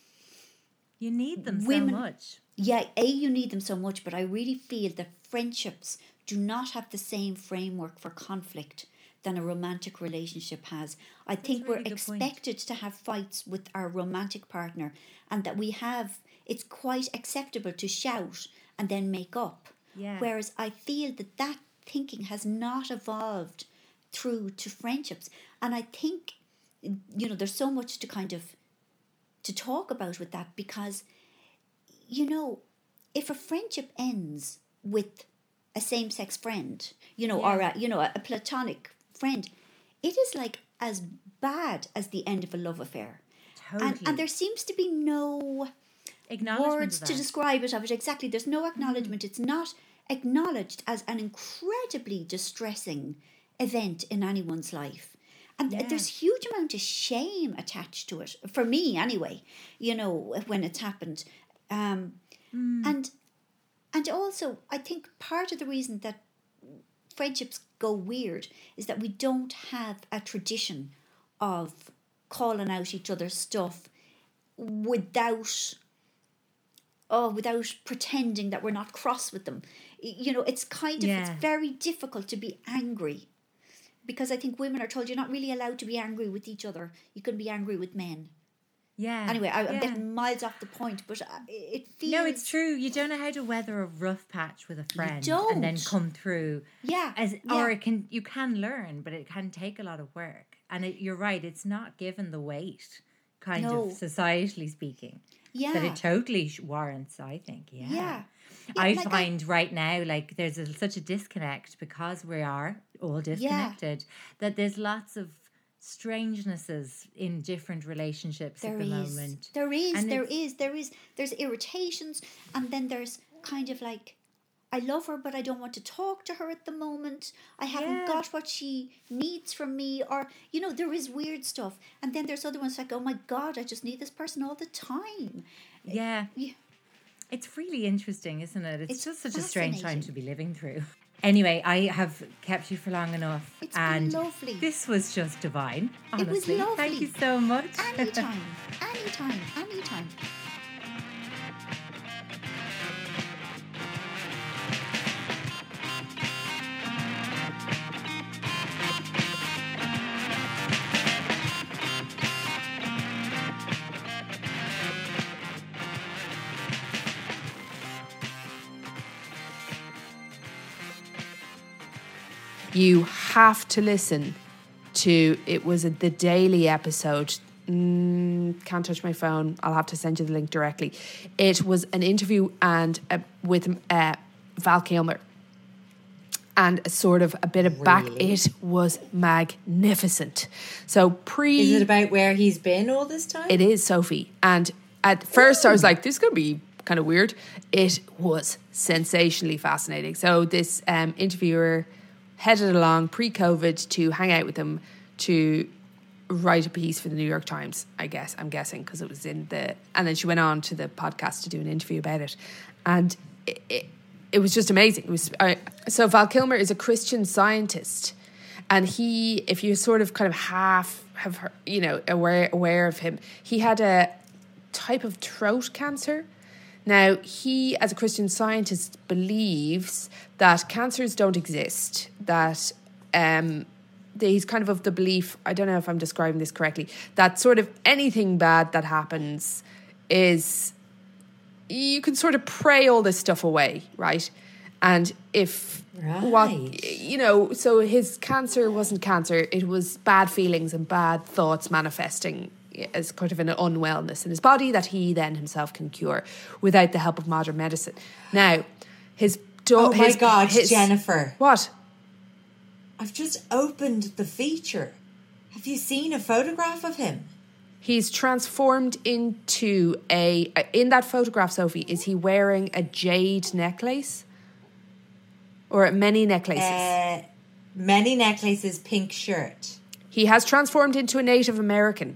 You need them women- so much. yeah, A, you need them so much, but I really feel that friendships do not have the same framework for conflict than a romantic relationship has. I think a we're really good point. expected to have fights with our romantic partner, and that we have, it's quite acceptable to shout and then make up. Yeah. Whereas I feel that that thinking has not evolved through to friendships. And I think, you know, there's so much to kind of to talk about with that, because, you know, if a friendship ends with a same-sex friend, you know, or a, you know, a, a platonic friend, it is like as bad as the end of a love affair. Totally. And, and there seems to be no Acknowledgement words of to that. describe it of it exactly. There's no acknowledgement. It's not acknowledged as an incredibly distressing event in anyone's life. And th- Yeah. there's huge amount of shame attached to it, for me anyway, you know, when it's happened. Um, And and also, I think part of the reason that friendships go weird is that we don't have a tradition of calling out each other's stuff without oh without pretending that we're not cross with them. Y- You know, it's kind of Yeah. it's very difficult to be angry, because I think women are told you're not really allowed to be angry with each other. You can be angry with men. Yeah. Anyway, I, I'm yeah. getting miles off the point, but uh, it feels No, it's true. You don't know how to weather a rough patch with a friend and then don't. come through. Yeah, As yeah. or it can you can learn, but it can take a lot of work. And it, you're right, it's not given the weight, kind No. of societally speaking, Yeah. that it totally sh- warrants. I think. Yeah. Yeah. Yeah, I like I- find right now, like there's a, such a disconnect because we are all disconnected. That there's lots of strangenesses in different relationships There at the is. moment. There is, And there it's- is, there is. There's irritations, and then there's kind of like, I love her, but I don't want to talk to her at the moment. I haven't Yeah. got what she needs from me, or, you know, there is weird stuff. And then there's other ones like, oh my God, I just need this person all the time. Yeah. Yeah. It's really interesting, isn't it? It's, It's just such a strange time fascinating. to be living through. Anyway, I have kept you for long enough. It's been and lovely. This was just divine, It was honestly. lovely. Thank you so much. Anytime, anytime, anytime. You have to listen to, it was a, the daily episode. Mm, can't touch my phone. I'll have to send you the link directly. It was an interview and uh, with uh, Val Kilmer. And a sort of a bit of back. Really? It was magnificent. So pre... Is it about where he's been all this time? It is, Sophie. And at first I was like, this is going to be kind of weird. It was sensationally fascinating. So this um, interviewer headed along pre-COVID to hang out with him to write a piece for the New York Times, I guess, I'm guessing, because it was in the... And then she went on to the podcast to do an interview about it. And it... it It was just amazing. It was uh, so Val Kilmer is a Christian Scientist, and he, if you sort of kind of half have heard, you know aware aware of him, he had a type of throat cancer. Now he, as a Christian Scientist, believes that cancers don't exist. That um, he's kind of of the belief. I don't know if I'm describing this correctly. That sort of anything bad that happens is. You can sort of pray all this stuff away, right? And if right. what you know, so his cancer wasn't cancer; it was bad feelings and bad thoughts manifesting as kind of an unwellness in his body that he then himself can cure without the help of modern medicine. Now, his do- oh my his, God, his, Jennifer! What? I've just opened the feature. Have you seen a photograph of him? He's transformed into a... In that photograph, Sophie, is he wearing a jade necklace? Or many necklaces? Uh, many necklaces, pink shirt. He has transformed into a Native American.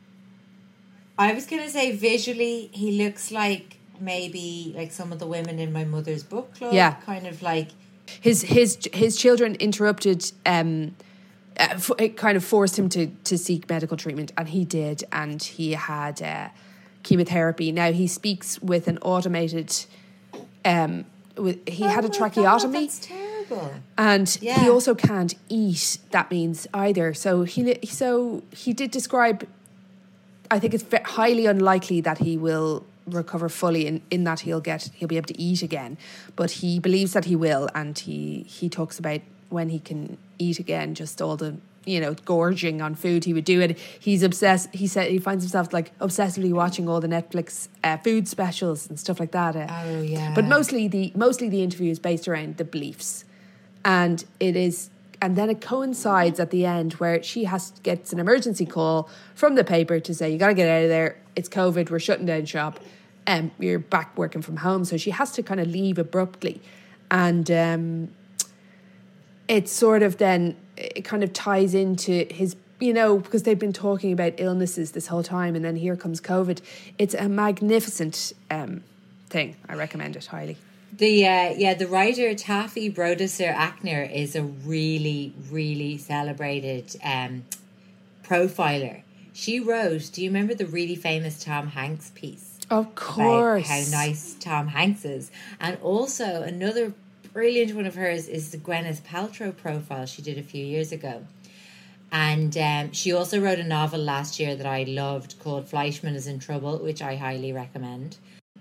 I was going to say visually, he looks like maybe like some of the women in my mother's book club. Yeah. Kind of like... His his his children interrupted... Um, Uh, f- it kind of forced him to to seek medical treatment, and he did, and he had uh, chemotherapy. Now he speaks with an automated. Um, with he oh had a my tracheotomy, God, that's terrible. and Yeah. he also can't eat. That means either. So he so he did describe. I think it's ve- highly unlikely that he will recover fully in, in that he'll get he'll be able to eat again, but he believes that he will, and he he talks about when he can eat again, just all the, you know, gorging on food he would do it. He's obsessed. He said he finds himself like obsessively watching all the Netflix uh, food specials and stuff like that. Uh, Oh yeah. But mostly the mostly the interview is based around the beliefs, and it is, and then it coincides at the end where she has gets an emergency call from the paper to say you got to get out of there. It's COVID. We're shutting down shop. Um, you're back working from home, so she has to kind of leave abruptly, and um. It sort of then, it kind of ties into his, you know, because they've been talking about illnesses this whole time, and then here comes COVID. It's a magnificent um, thing. I recommend it highly. The uh, yeah, the writer Taffy Brodesser Akner is a really, really celebrated um, profiler. She wrote, do you remember the really famous Tom Hanks piece? Of course. About how nice Tom Hanks is. And also another brilliant one of hers is the Gwyneth Paltrow profile she did a few years ago. And um, she also wrote a novel last year that I loved called Fleischman is in Trouble, which I highly recommend.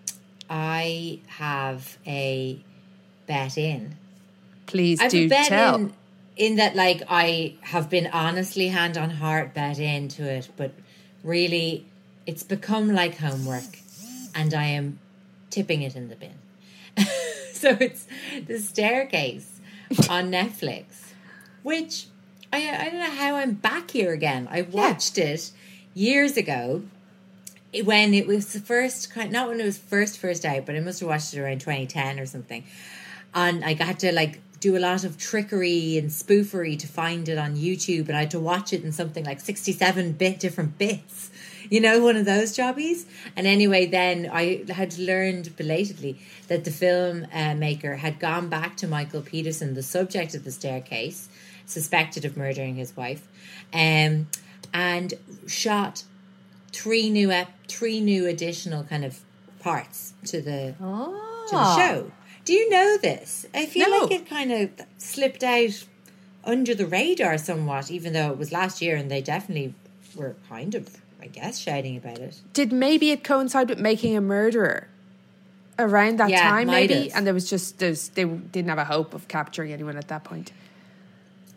I have a bet in. Please I have do a bet tell. in, in that like I have been honestly hand on heart bet into it, but really it's become like homework and I am tipping it in the bin. So it's The Staircase on Netflix, which I I don't know how I'm back here again. I watched yeah. it years ago when it was the first kind, not when it was first first out, but I must have watched it around twenty ten or something. And I got to like do a lot of trickery and spoofery to find it on YouTube, and I had to watch it in something like sixty-seven bit different bits. You know, one of those jobbies. And anyway, then I had learned belatedly that the film uh, maker had gone back to Michael Peterson, the subject of The Staircase, suspected of murdering his wife, um, and shot three new ep- three new additional kind of parts to the Oh. to the show. Do you know this? I feel No. like it kind of slipped out under the radar somewhat, even though it was last year and they definitely were kind of, I guess, shouting about it. Did maybe it coincide with Making a Murderer around that Yeah, time, might maybe? have. And there was just, there's, they didn't have a hope of capturing anyone at that point.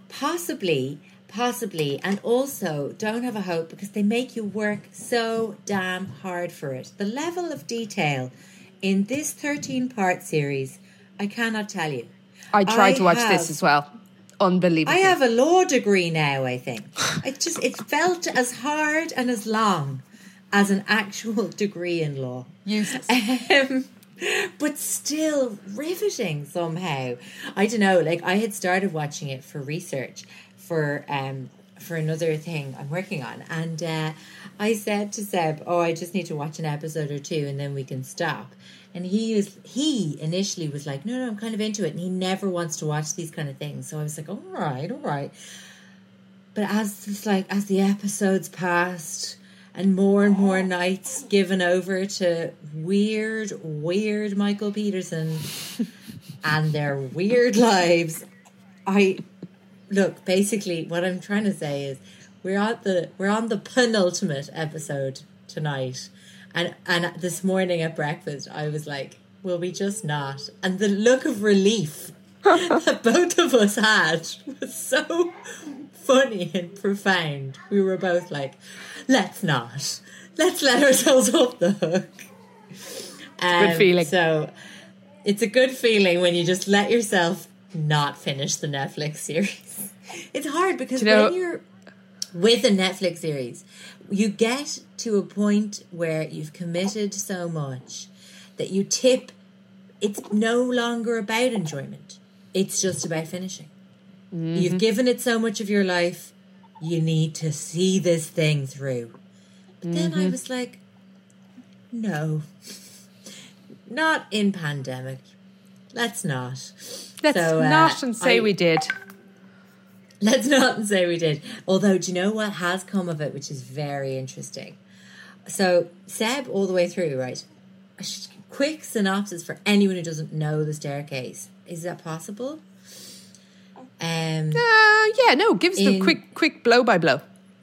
Possibly, possibly. And also, don't have a hope because they make you work so damn hard for it. The level of detail in this thirteen-part series, I cannot tell you. I tried I to watch have- this as well. Unbelievable. I have a law degree now, I think. It just it felt as hard and as long as an actual degree in law. Useless. Um, but still riveting somehow. I don't know, like I had started watching it for research for um for another thing I'm working on, and uh, I said to Seb, oh, I just need to watch an episode or two and then we can stop. And he was he initially was like, no, no, I'm kind of into it, and he never wants to watch these kind of things. So I was like, all right, all right. But as it's like as the episodes passed, and more and more nights given over to weird, weird Michael Peterson and their weird lives, I look. Basically, what I'm trying to say is we're at the we're on the penultimate episode tonight. And and this morning at breakfast, I was like, will we just not? And the look of relief that both of us had was so funny and profound. We were both like, let's not. Let's let ourselves off the hook. Um, good feeling. So it's a good feeling when you just let yourself not finish the Netflix series. It's hard because Do you know- when you're with a Netflix series, you get to a point where you've committed so much that you tip. It's no longer about enjoyment. It's just about finishing. Mm-hmm. You've given it so much of your life. You need to see this thing through. But then Mm-hmm. I was like, no, not in pandemic. Let's not. Let's So, uh, not and say I- we did. Let's not say we did. Although, do you know what has come of it, which is very interesting? So, Seb, all the way through, right? A sh- quick synopsis for anyone who doesn't know The Staircase. Is that possible? Um, Uh, yeah, no, give us the In- quick, quick blow by blow.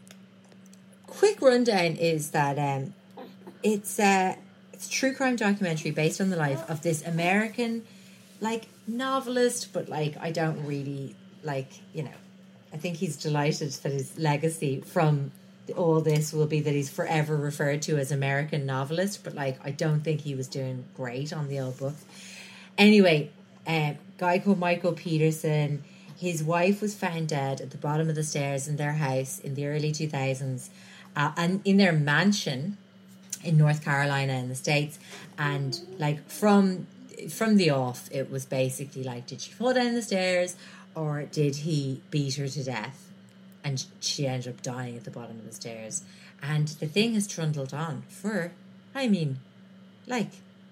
quick rundown is that um, it's a it's a true crime documentary based on the life of this American, like, novelist, but like I don't really like, you know. I think he's delighted that his legacy from all this will be that he's forever referred to as American novelist, but like I don't think he was doing great on the old books. Anyway, um, guy called Michael Peterson, his wife was found dead at the bottom of the stairs in their house in the early two thousands, uh, and in their mansion in North Carolina in the States. And like from from the off, it was basically like, did she fall down the stairs or did he beat her to death? And she ended up dying at the bottom of the stairs. And the thing has trundled on for, I mean, like,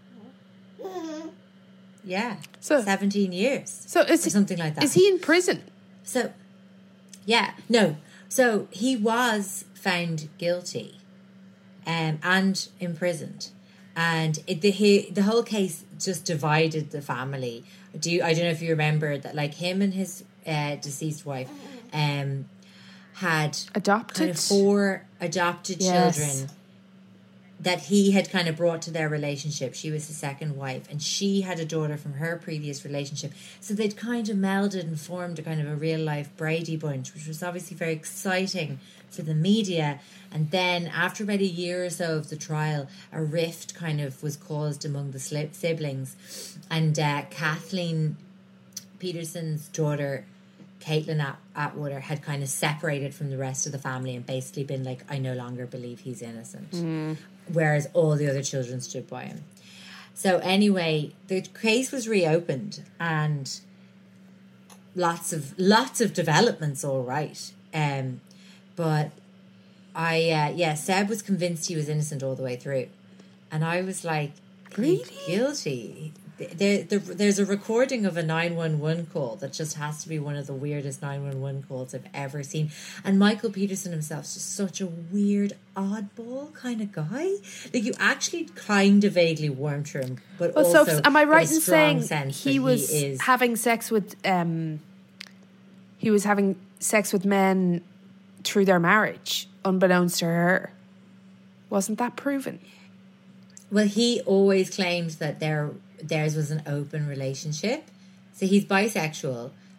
yeah, So- seventeen years. So is or something like that. Is he in prison? So, yeah, no. So he was found guilty, um, and imprisoned, and it, the he, the whole case just divided the family. Do you, I don't know if you remember that, like him and his uh, deceased wife, um, had Adopted? kind of four adopted Yes. children that he had kind of brought to their relationship. She was his second wife, and she had a daughter from her previous relationship. So they'd kind of melded and formed a kind of a real life Brady Bunch, which was obviously very exciting for the media. And then after about a year or so of the trial, a rift kind of was caused among the sli- siblings. And uh, Kathleen Peterson's daughter, Caitlin At- Atwater, had kind of separated from the rest of the family and basically been like, I no longer believe he's innocent. Whereas all the other children stood by him. So anyway, the case was reopened and lots of lots of developments, all right. Um, but I, uh, yeah, Seb was convinced he was innocent all the way through. And I was like, Really? he's guilty. There, there, there's a recording of a nine one one call that just has to be one of the weirdest nine one one calls I've ever seen. And Michael Peterson himself is just such a weird, oddball kind of guy. Like, you actually kind of vaguely warmed to him, but Well, also so am I got a right in strong saying sense he that was he is having sex with um he was having sex with men through their marriage, unbeknownst to her? Wasn't that proven? Well, he always claimed that their theirs was an open relationship. So he's bisexual,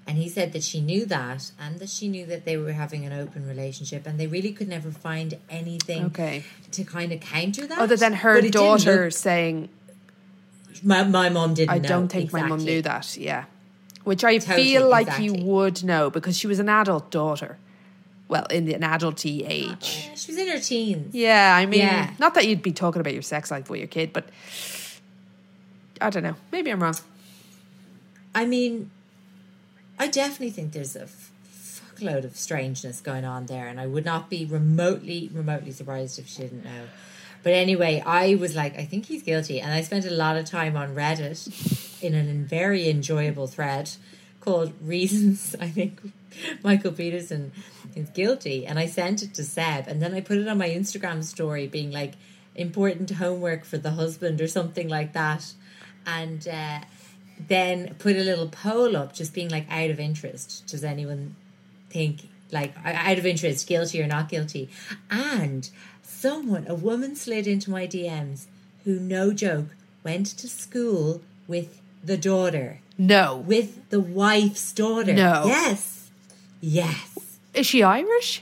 And he said that she knew that, and that she knew that they were having an open relationship, and they really could never find anything Okay. to kind of counter that. Other than her But it didn't daughter look- saying, my, my mom didn't I know. don't think my mum exactly. knew that, yeah. Which I Totally, feel like exactly. you would know because she was an adult daughter. Well, in an adulty age. Yeah, she was in her teens. Yeah, I mean, Yeah. not that you'd be talking about your sex life with your kid, but I don't know. Maybe I'm wrong. I mean, I definitely think there's a f- fuckload of strangeness going on there, and I would not be remotely, remotely surprised if she didn't know. But anyway, I was like, I think he's guilty, and I spent a lot of time on Reddit in a very enjoyable thread called Reasons I Think Michael Peterson is Guilty, and I sent it to Seb, and then I put it on my Instagram story being like, important homework for the husband or something like that, and uh, then put a little poll up just being like, out of interest, does anyone think, like, out of interest, guilty or not guilty? And someone, a woman slid into my D Ms who, no joke, went to school with the daughter, No. with the wife's daughter. No. Yes. Yes. Is she Irish?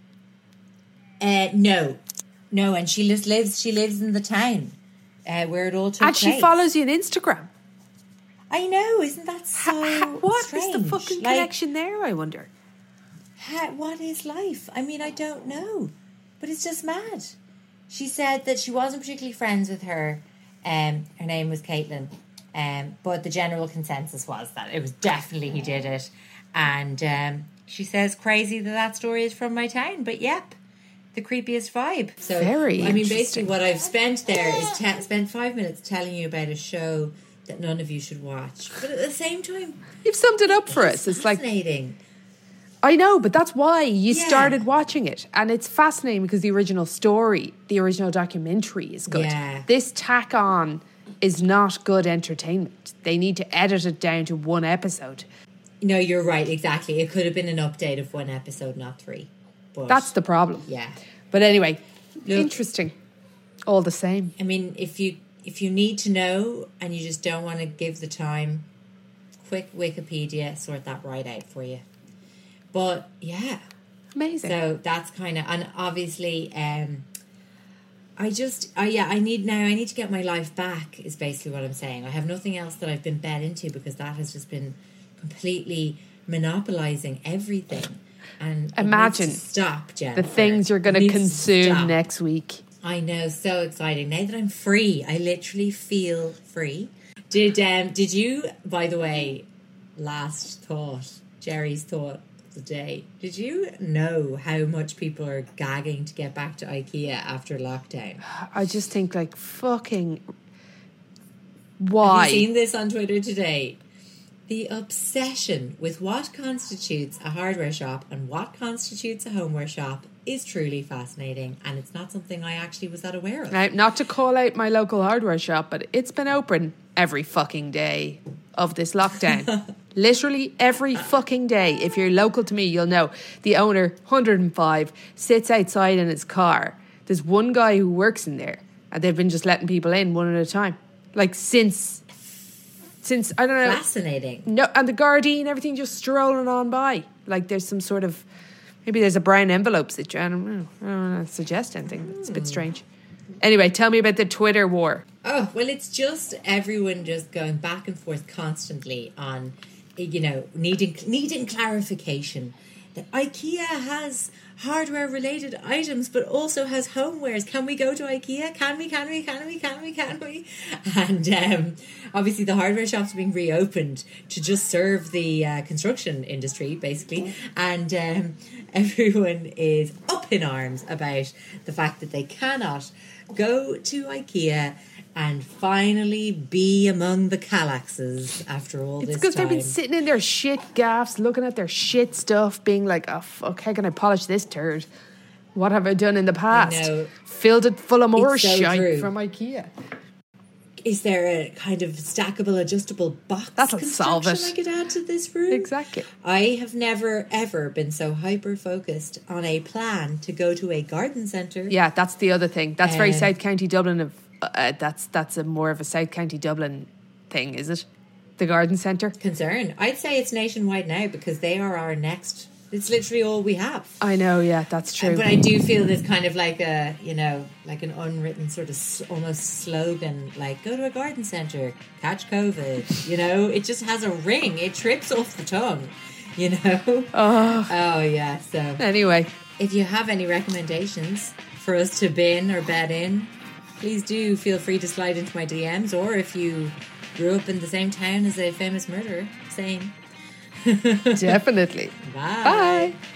Uh, no. No, and she just lives, she lives in the town uh, where it all took And she place. follows you on Instagram. I know, isn't that so Ha- ha- what is the strange? fucking Like, connection there, I wonder? ha- what is life? I mean, I don't know. But it's just mad. She said that she wasn't particularly friends with her. Um, her name was Caitlin. Um, but the general consensus was that it was definitely he did it. And um, she says, crazy that that story is from my town. But yep, the creepiest vibe. So, Very I mean, interesting. basically what I've spent there is te- spent five minutes telling you about a show that none of you should watch. But at the same time, You've summed it up for us. It's like, fascinating. I know, but that's why you Yeah. started watching it. And it's fascinating because the original story, the original documentary is good. Yeah. This tack on is not good entertainment. They need to edit it down to one episode. No, you're right. Exactly. It could have been an update of one episode, not three. But That's the problem. yeah. But anyway, Look- interesting. All the same. I mean, if you if you need to know and you just don't want to give the time, quick Wikipedia sort that right out for you. But yeah, Amazing. so that's kind of, and obviously, um, I just, I yeah, I need now. I need to get my life back. Is basically what I'm saying. I have nothing else that I've been bed into because that has just been completely monopolizing everything. And it Imagine needs to stop, Jen. the things you're going to consume next week. I know, so exciting. Now that I'm free, I literally feel free. Did um did you, by the way, last thought, Jerry's thought of the day, did you know how much people are gagging to get back to IKEA after lockdown? I just think like fucking why? Have you seen this on Twitter today? The obsession with what constitutes a hardware shop and what constitutes a homeware shop is truly fascinating, and it's not something I actually was that aware of. Now, not to call out my local hardware shop, but it's been open every fucking day of this lockdown. Literally every fucking day. If you're local to me, you'll know. The owner, one hundred five, sits outside in his car. There's one guy who works in there, and they've been just letting people in one at a time. Like since, since, I don't know. Fascinating. No, and the Gardaí and everything just strolling on by. Like there's some sort of, maybe there's a brown envelope situation. I don't know. I don't want to suggest anything. It's a bit strange. Anyway, tell me about the Twitter war. Oh, well, it's just everyone just going back and forth constantly on, you know, needing needing clarification. That IKEA has hardware-related items, but also has homewares. Can we go to IKEA? Can we, can we, can we, can we, can we? And um, obviously the hardware shops are being reopened to just serve the uh, construction industry, basically. And um, everyone is up in arms about the fact that they cannot go to IKEA and finally be among the Kallaxes after all It's this because time. they've been sitting in their shit gaffs, looking at their shit stuff, being like, oh, fuck, how can I polish this turd? What have I done in the past? know. Filled it full of more It's so shite true. from IKEA. Is there a kind of stackable, adjustable box That'll construction solve it. I could add to this room? Exactly. I have never, ever been so hyper-focused on a plan to go to a garden centre. Yeah, that's the other thing. That's very Um, South County Dublin. Of uh, that's that's a more of a South County Dublin thing, is it? The garden centre. Concern. I'd say it's nationwide now because they are our next. It's literally all we have. I know, yeah, that's true. But I do feel there's kind of like a, you know, like an unwritten sort of s- almost slogan, like go to a garden centre, catch COVID. You know, it just has a ring. It trips off the tongue. You know. Oh. Oh yeah. So Anyway, if you have any recommendations for us to bin or bed in, please do feel free to slide into my D Ms. Or if you grew up in the same town as a famous murderer, same. definitely. Bye. Bye.